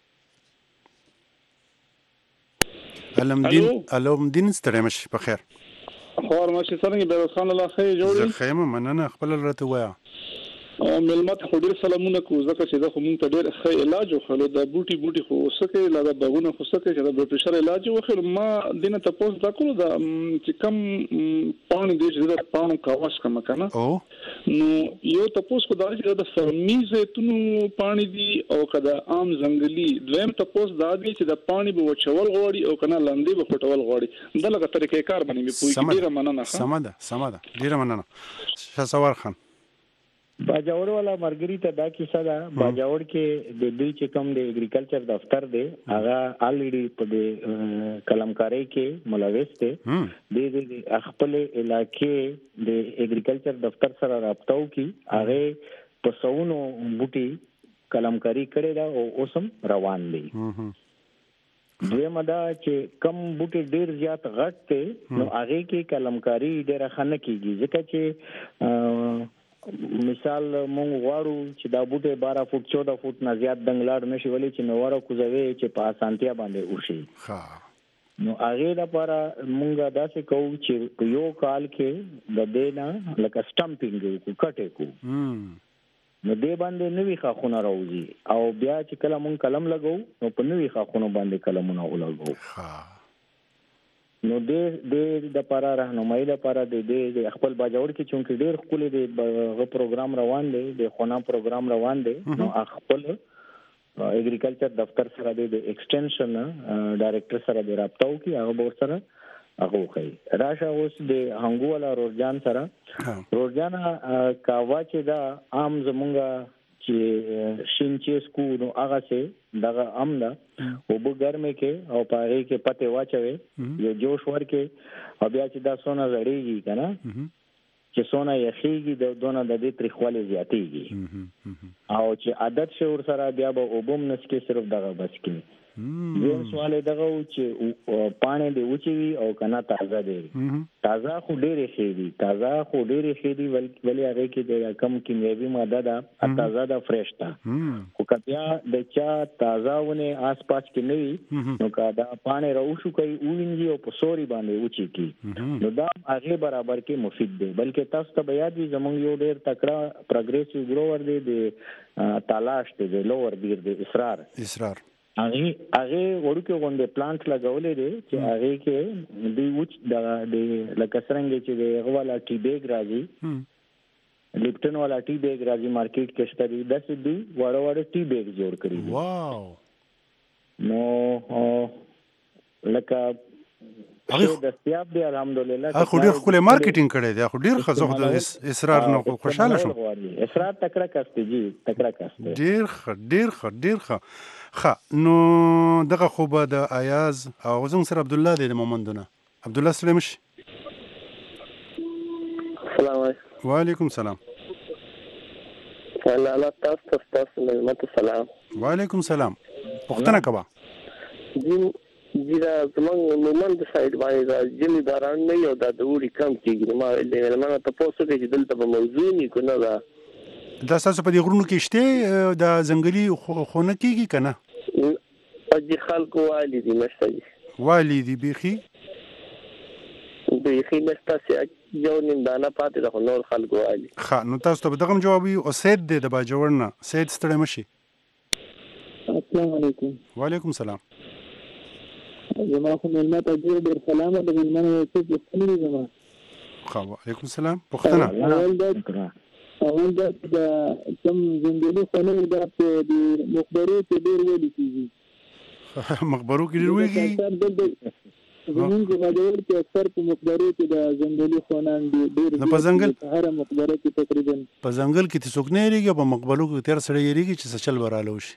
علمدین علمدین ستړی مش په خیر خور ماشي څنګه بیروز خان الله خیر جوړی زه خیمه مننه خپل راته وایا او ملمت خو ډیر سلامونه کو ځکه چې دا خو مونږ ته ډیر ښه علاج وخلو دا بوټي بوټي خو سکه لا دا بغونه خو سکه چې دا بلډ پريشر علاج وخلو ما دینه تاسو دا کولو دا چې کم پاڼې دي چې دا پاڼو کاواش کم کنه او نو یو تاسو کو دا چې دا فرمي زيتونو پاڼې دي او کدا عام ځنګلي دویم تاسو دا دي چې دا پاڼې به وچول غوړي او کنه لاندې به پټول غوړي دا لکه طریقې کار باندې مې پوي ډیره مننه سمده سمده ډیره مننه شاسوار خان باجوړ والا مرګری ته دا کیسه ده باجوړ کې د دوی چې کوم د اګریکلچر دفتر دی هغه الریډي په د کلمکاري کې ملوث دی د د خپل علاقې د اګریکلچر دفتر سره رابطه وکي هغه په سونو بوټي کلمکاري کړي دا او اوسم روان دي دویمه دا چې کم بوټي ډیر زیات غټ دي نو هغه کې کلمکاري ډیره خنه کیږي ځکه چې مثال مونږ غواړو چې دا بوټي بارہ فوټ چودہ فوټ نه زیات دنګلاړ نشي ولې چې نواره کوزوي چې په اسانتیا باندې وشي ها نو هغه لپاره مونږ داسې کوو چې یو کال کې د دینا لکه سټمپینګ کو کټه کو نو دې باندې نوې خاخونه راوځي او بیا چې کله مونږ قلم لګو نو په نوې خاخونه باندې قلمونه ولګو ها نو دې دې د لپاره راهنمایي لپاره د دې خپل باجوړ کې چونکه ډېر خپل د پروګرام روان دی د خونا پروګرام روان دی نو خپل اګریکلچر دفتر سره د ایکسټنشن ډایرکټر سره د رابطه وکي هغه بور سره هغه کوي راشه اوس د هنګو والا رورجان سره رورجان کاوا چې دا عام زمونږه چې شین چیس کو نو هغه سه دغه امدا او به ګرمه کې او پاره کې پته واچوي یو جوش ورکه او بیا چې دا سونه زړیږي کنه چې سونه یخیږي د دونه د دې تریخواله زیاتیږي او چې عادت شور سره بیا به وبم نسکي صرف دغه بس کې یو سوال دغه چې پانی دی وچوي او کنا تازه دی تازه خو ډېرې ښې دي تازه خو ډېرې ښې دي ولې هغه کې د کم کیمیاوي ماده ده تازه ده فرېش ده خو کبیا د چا تازه ونه آس پاس کې نه وي نو کا دا پانی راوشو کوي وینځي او په سوري باندې وچی کی نو دا هغه برابر کې مفید دی بلکې تاسو ته بیا دي زمونږ یو ډېر تکړه پروګریسیو ګروور دی د تلاش دی د لوور بیر دی اصرار اصرار هغه هغه ورکه غونډه پلانټ لګولې دي چې هغه کې دی وچ د لکه څنګه چې د غوالا ټي بیگ راځي لیپټن والا ټي بیگ راځي مارکیټ کې شته دي داسې دي وړ وړ ټي بیگ جوړ کړی دي واو نو لکه هغه دستیاب دی الحمدلله هغه ډیر خپل مارکیټینګ کړی دی خو ډیر خزو د اصرار نه خوشاله شو اصرار تکړه کاسته جی تکړه کاسته ډیر ښه ډیر ښه ډیر ښه ښه نو دغه خو به د ایاز او زنګ سره عبد الله دی د مومندونه عبد الله سلام شي السلام علیکم وعلیکم السلام الله الله تاسو تاسو ملت سلام وعلیکم السلام پښتنه کبا جی جی دا زمونږ مومند سایډ باندې دا جمی باران نه یو دا د وړي کم کیږي ما له لمنه تاسو ته چې دلته په موضوع نه کو نه دا دا تاسو په دې غرونو کې شته دا ځنګلي خونه کیږي کنه اځي خلکو والی دي مشته والی دي بيخي بيخي مشته چې یو نیم دانه پاتې د نور خلکو والی ښه نو تاسو ته دغه جوابي او سید د باجوړنا سید ستړی مشي السلام علیکم وعلیکم السلام زما خو ملت ډیر ډیر سلام د ملمنو څخه پوښتنه زما ښه وعلیکم السلام پوښتنه اول دا کم زندګي خونه دا په دې مخبرو کې ډیر ویل کیږي مخبرو کې ډیر ویل کیږي زمونږ غوړ کې اکثر په مخبرو کې د زندګي خونه ډیر نه په ځنګل هر مخبره کې تقریبا په ځنګل کې څوک نه یریږي په مخبرو کې تیر سره یریږي چې څه چل براله وشي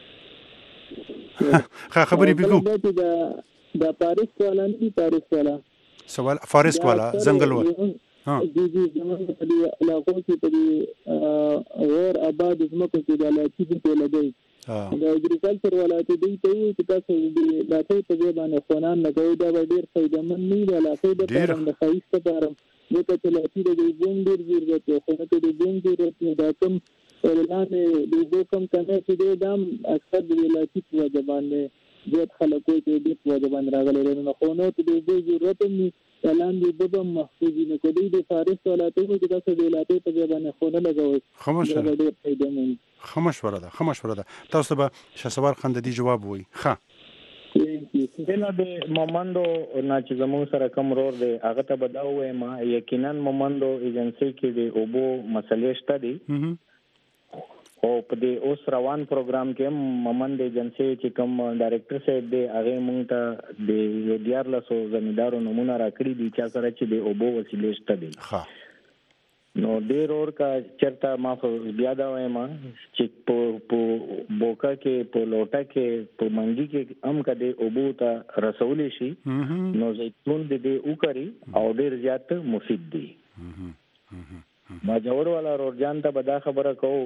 ښه خبرې بګو دا د پاریس والا نه پاریس والا سوال فارست والا ځنګل والا جی جی زمونږ په دې علاقو کې په دې غیر آباد ځمکو کې د علاقې په لګي د اګریکلچر ولایت دی ته چې تاسو د علاقې په ځای باندې خونان لګوي دا ډېر فائدمن نه دی علاقې د پرم د خایست لپاره د کچلاتی د ګوند ډېر ضرورت دی خو ته د ګوند ضرورت نه دا کوم اعلان د کوم کنه چې د دام اکثر د علاقې په وجه باندې ډېر خلکو ته د په وجه باندې راغلي نه خو نو ته د ضرورت نه اعلان دی به محفوظ نه کوي د فارس ولایتو کې تاسو د علاقې په ځای باندې خونه لګوي خمشوره ډېر فائدمن خمشوره ده خمشوره ده تاسو به شسوار خنددي جواب وای ښه دله د مومندو نه چې زموږ سره کوم رور دی هغه ته بداوې ما یقینا مومندو ایجنسی کې د اوبو مسلې شته دي او په دې اوس روان پروګرام کې مومند ایجنسی چې کوم ډایریکټر صاحب دی هغه مونږ ته د یو دیار لاسو زمیندارو نمونه راکړي دي چې سره چې د اوبو وسیلې شته دي ښه نو ډېر اور کا چرته ما بیا دا وایم چې په په بوکا کې په لوټا کې په منګي کې هم کده اوبو ته رسولې شي نو زيتون دې وکړي او ډېر زیات مفید دي ما جوړ والا روزان ته بدا خبره کوو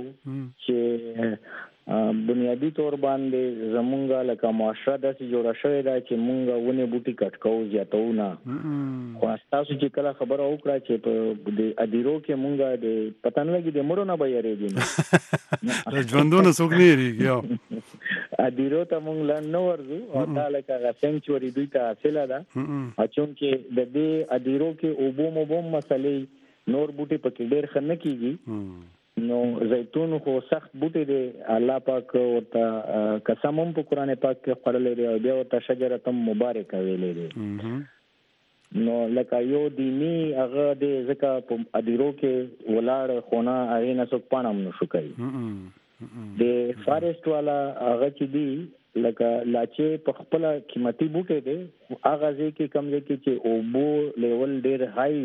چې بنیادی تور باندې زمونږه لکه معاشره داسې جوړه شوې ده چې مونږ ونه بوټي کټ کوو زیاتو نه خو تاسو چې کله خبره وکړه چې په د ادیرو کې مونږه د پتن لګي د مړو نه به یریږي د ژوندونو څوک نه یریږي ادیرو ته مونږ لاندې نه ورځو او دا لکه سنچوري دوی ته حاصله ده اچون چې د دې ادیرو کې اوبو مو بم مسلې نور بوټي پکې ډېر خنه کیږي نو زيتون خو سخت بوټي دی الله پاک ورته قسم هم په قران پاک کې خړلې دی او بیا ورته شجره مبارک ویلې دی نو لکه یو دینی هغه د زکه په ادیرو کې ولاړ خونه هغه نه څوک پانم نشو کوي د فارست والا هغه چې دی لکه لاچې په خپل قیمتي بوټي دی هغه ځکه کم ځکه چې اوبو لیول ډېر هاي وي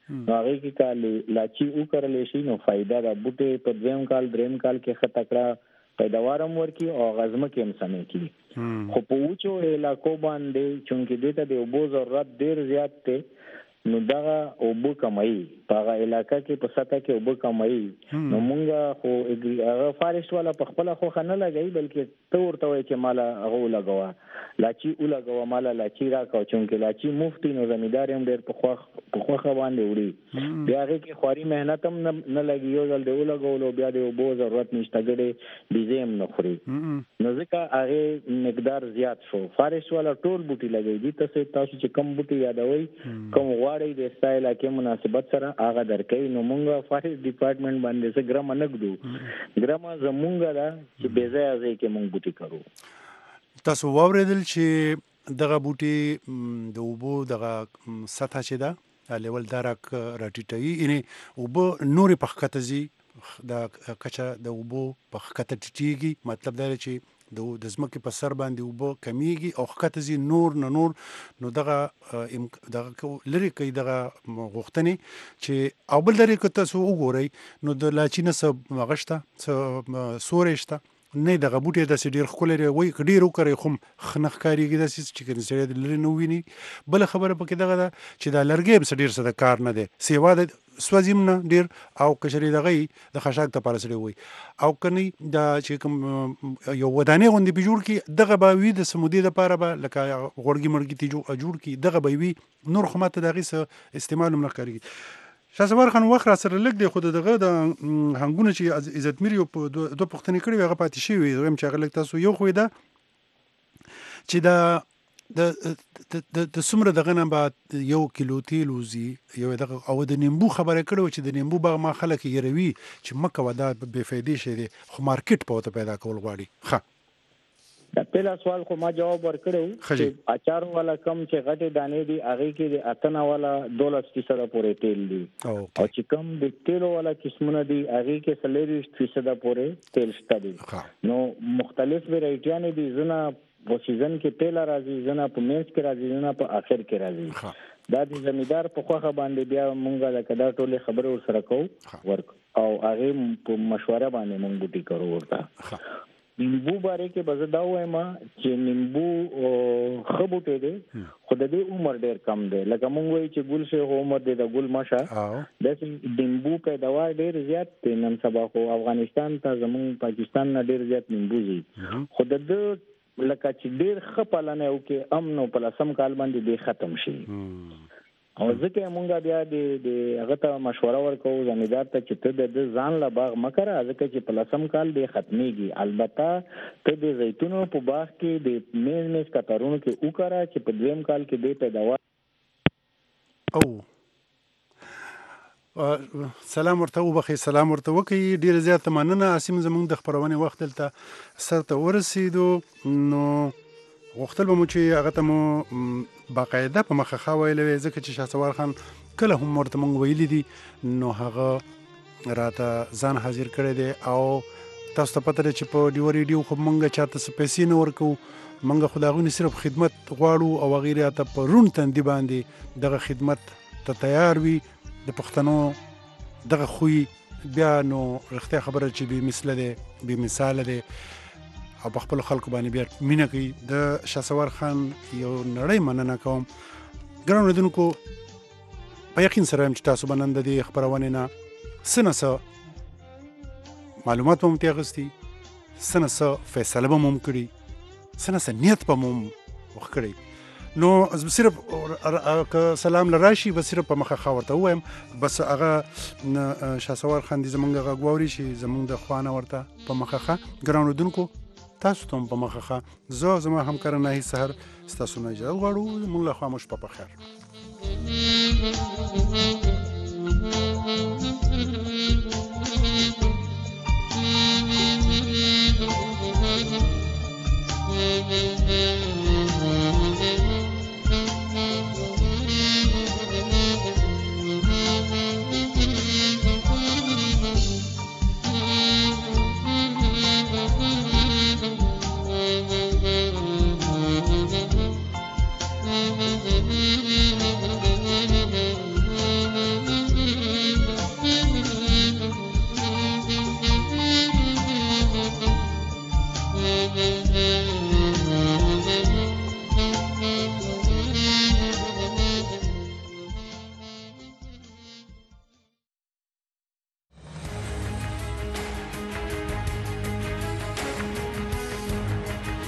هغه کې کال لاچی وکړل شي نو فائدہ دا بوټي په دویم کال دریم کال کې خطکړه پیداوارم ورکی او غزمه کې هم سمې کی خو په وچو علاقو باندې چونکې دته د اوبو ضرورت ډیر زیات دی نو دا اوبو کمای په علاقہ کې په سطح کې اوبو کمای نو مونږه خو هغه فارست والا په خپل خو خنه لګي بلکې ته ورته وای چې مال هغه لګوا لاچی ولګوا مال لاچی راکاو چونکې لاچی مفتی نو زمیدار هم ډېر په خو په خو باندې وړي بیا هغه کې خوري مهنت هم نه لګي یو ځل دی ولګولو بیا د اوبو ضرورت نشته ګړي بيزم نه خوري نو ځکه هغه مقدار زیات شو فارست والا ټول بوټي لګي دي تاسو تاسو چې کم بوټي یادوي کوم غواړي د سټایل کې مناسبت سره هغه درکې نو مونږه فارست ډپارټمنټ باندې څه ګرام نګدو ګرام زمونږه دا چې بیزه ازي کې مونږ بوټي کرو تاسو واوریدل چې دغه بوټي د اوبو دغه سطح چې دا لیول درک راټیټي یعنی اوبو نوري په خطزي د کچا د اوبو په خطه ټیټيږي مطلب دا چې د د زمکه په سر باندې اوبو کمیږي او خطزي نور نه نور نو دغه دغه لری کوي دغه غوښتنې چې او بل لري که تاسو وګورئ نو د لاچینه سب مغشته سورېشته نه دغه بوټي د سډیر خل لري وای ډیر وکړي خو خنخ کاریږي د سیس چې کنه سړی لري نو ویني بل خبره پکې دغه چې دا لرګي به سډیر سره کار نه دی سیوا د سوځیم نه ډیر او کشري دغه د خشاک ته پارسړي وای او کني دا چې کوم یو ودانې غوندي به جوړ کی دغه به وی د سمودي د پاره به لکه غوړګي مرګي ته جوړ کی دغه به وی نور خمات دغه څه استعمال نه کوي شاسوار خان وخت را سره لګ دی خود دغه د هنګونه چې عزت میر یو په دوه پښتنې کړي هغه پاتې شي وي زم چې هغه تاسو یو خو دا چې دا د د سمره دغه نه بعد یو کیلو تیل وزي یو دغه او د نیمبو خبره کړو چې د نیمبو باغ ما خلک یروي چې مکه ودا به فائدې شي دي خو مارکیټ په تو پیدا کول غواړي ښه دا پهلا سوال خو ما جواب ورکړو چې اچار والا کم چې غټه دانې دي هغه کې د اتنا والا دولس فیصد پورې تیل دي او چې کم د تیل والا قسمونه دي هغه کې سلیریش فیصد پورې تیل شته دي نو مختلف ویرایټیان دي زنه په سیزن کې تیل راځي زنه په مینس کې راځي زنه په اخر کې راځي دا د زمیدار په خوخه باندې بیا مونږه د کدا ټوله خبره ور سره کوو ورک او هغه په مشوره باندې مونږ بوټي کوو ورته نیمبو باره کې بزه دا وایم چې نیمبو خبوټه دي خو د دې عمر ډیر کم دی لکه مونږ وایي چې ګل شه عمر دی د ګل ماشه د نیمبو پیداوار ډیر زیات دی نن سبا خو افغانستان ته زمون پاکستان نه ډیر زیات نیمبو دي خو د لکه چې ډیر خپلنه او کې امن او پلسم کال باندې دی ختم شي او ځکه مونږه بیا د هغه ته مشوره ورکو زمیدار ته چې ته د ځان لا باغ مکره ځکه چې په لسم کال دی ختميږي البته ته د زیتونو په باغ کې د میز میز کتارونو کې وکړه چې په دویم کال کې دی پیداوار او سلام ورته وبخي سلام ورته وکي ډیر زیات مننه اسیم زمونږ د خبرونه وخت دلته سرته ورسېدو نو وختل به مو چې هغه ته مو باقاعده په مخه خاویل وي ځکه چې شاسوار خان کله هم ورته مونږ ویلي دي نو هغه راته ځان حاضر کړی دی او تاسو ته پته ده چې په ډیو ریډیو خو مونږ چاته څه پیسې نه ورکوو مونږ خو د هغوی نه صرف خدمت غواړو او هغوی راته په روڼ تندي باندې دغه خدمت ته تیار وي د پښتنو دغه خوی بیا نو رښتیا خبره چې بې مثله دی بې مثاله دی او په خپل خلکو باندې بیا مینه کوي د شاسوار خان یو نړۍ مننه کوم ګران اوریدونکو په یقین سره یم چې تاسو به نن د دې خپرونې نه څه نه څه معلومات به مو ترې اخیستي څه نه څه فیصله به مو هم کړي څه نه څه نیت به مو هم وکړی نو صرف که سلام لراشي به صرف په مخه خوا ورته ووایم بس هغه شاسوار خان دي زمونږ غږ واوري چې زمونږ د خوا نه ورته په مخه ښه ګران اوریدونکو تاسو ته هم په مخه ښه زه زما همکاره ناهي سحر ستاسو نه اجازه غواړو زموږ له خوا مو شپه په خیر Mm-hmm.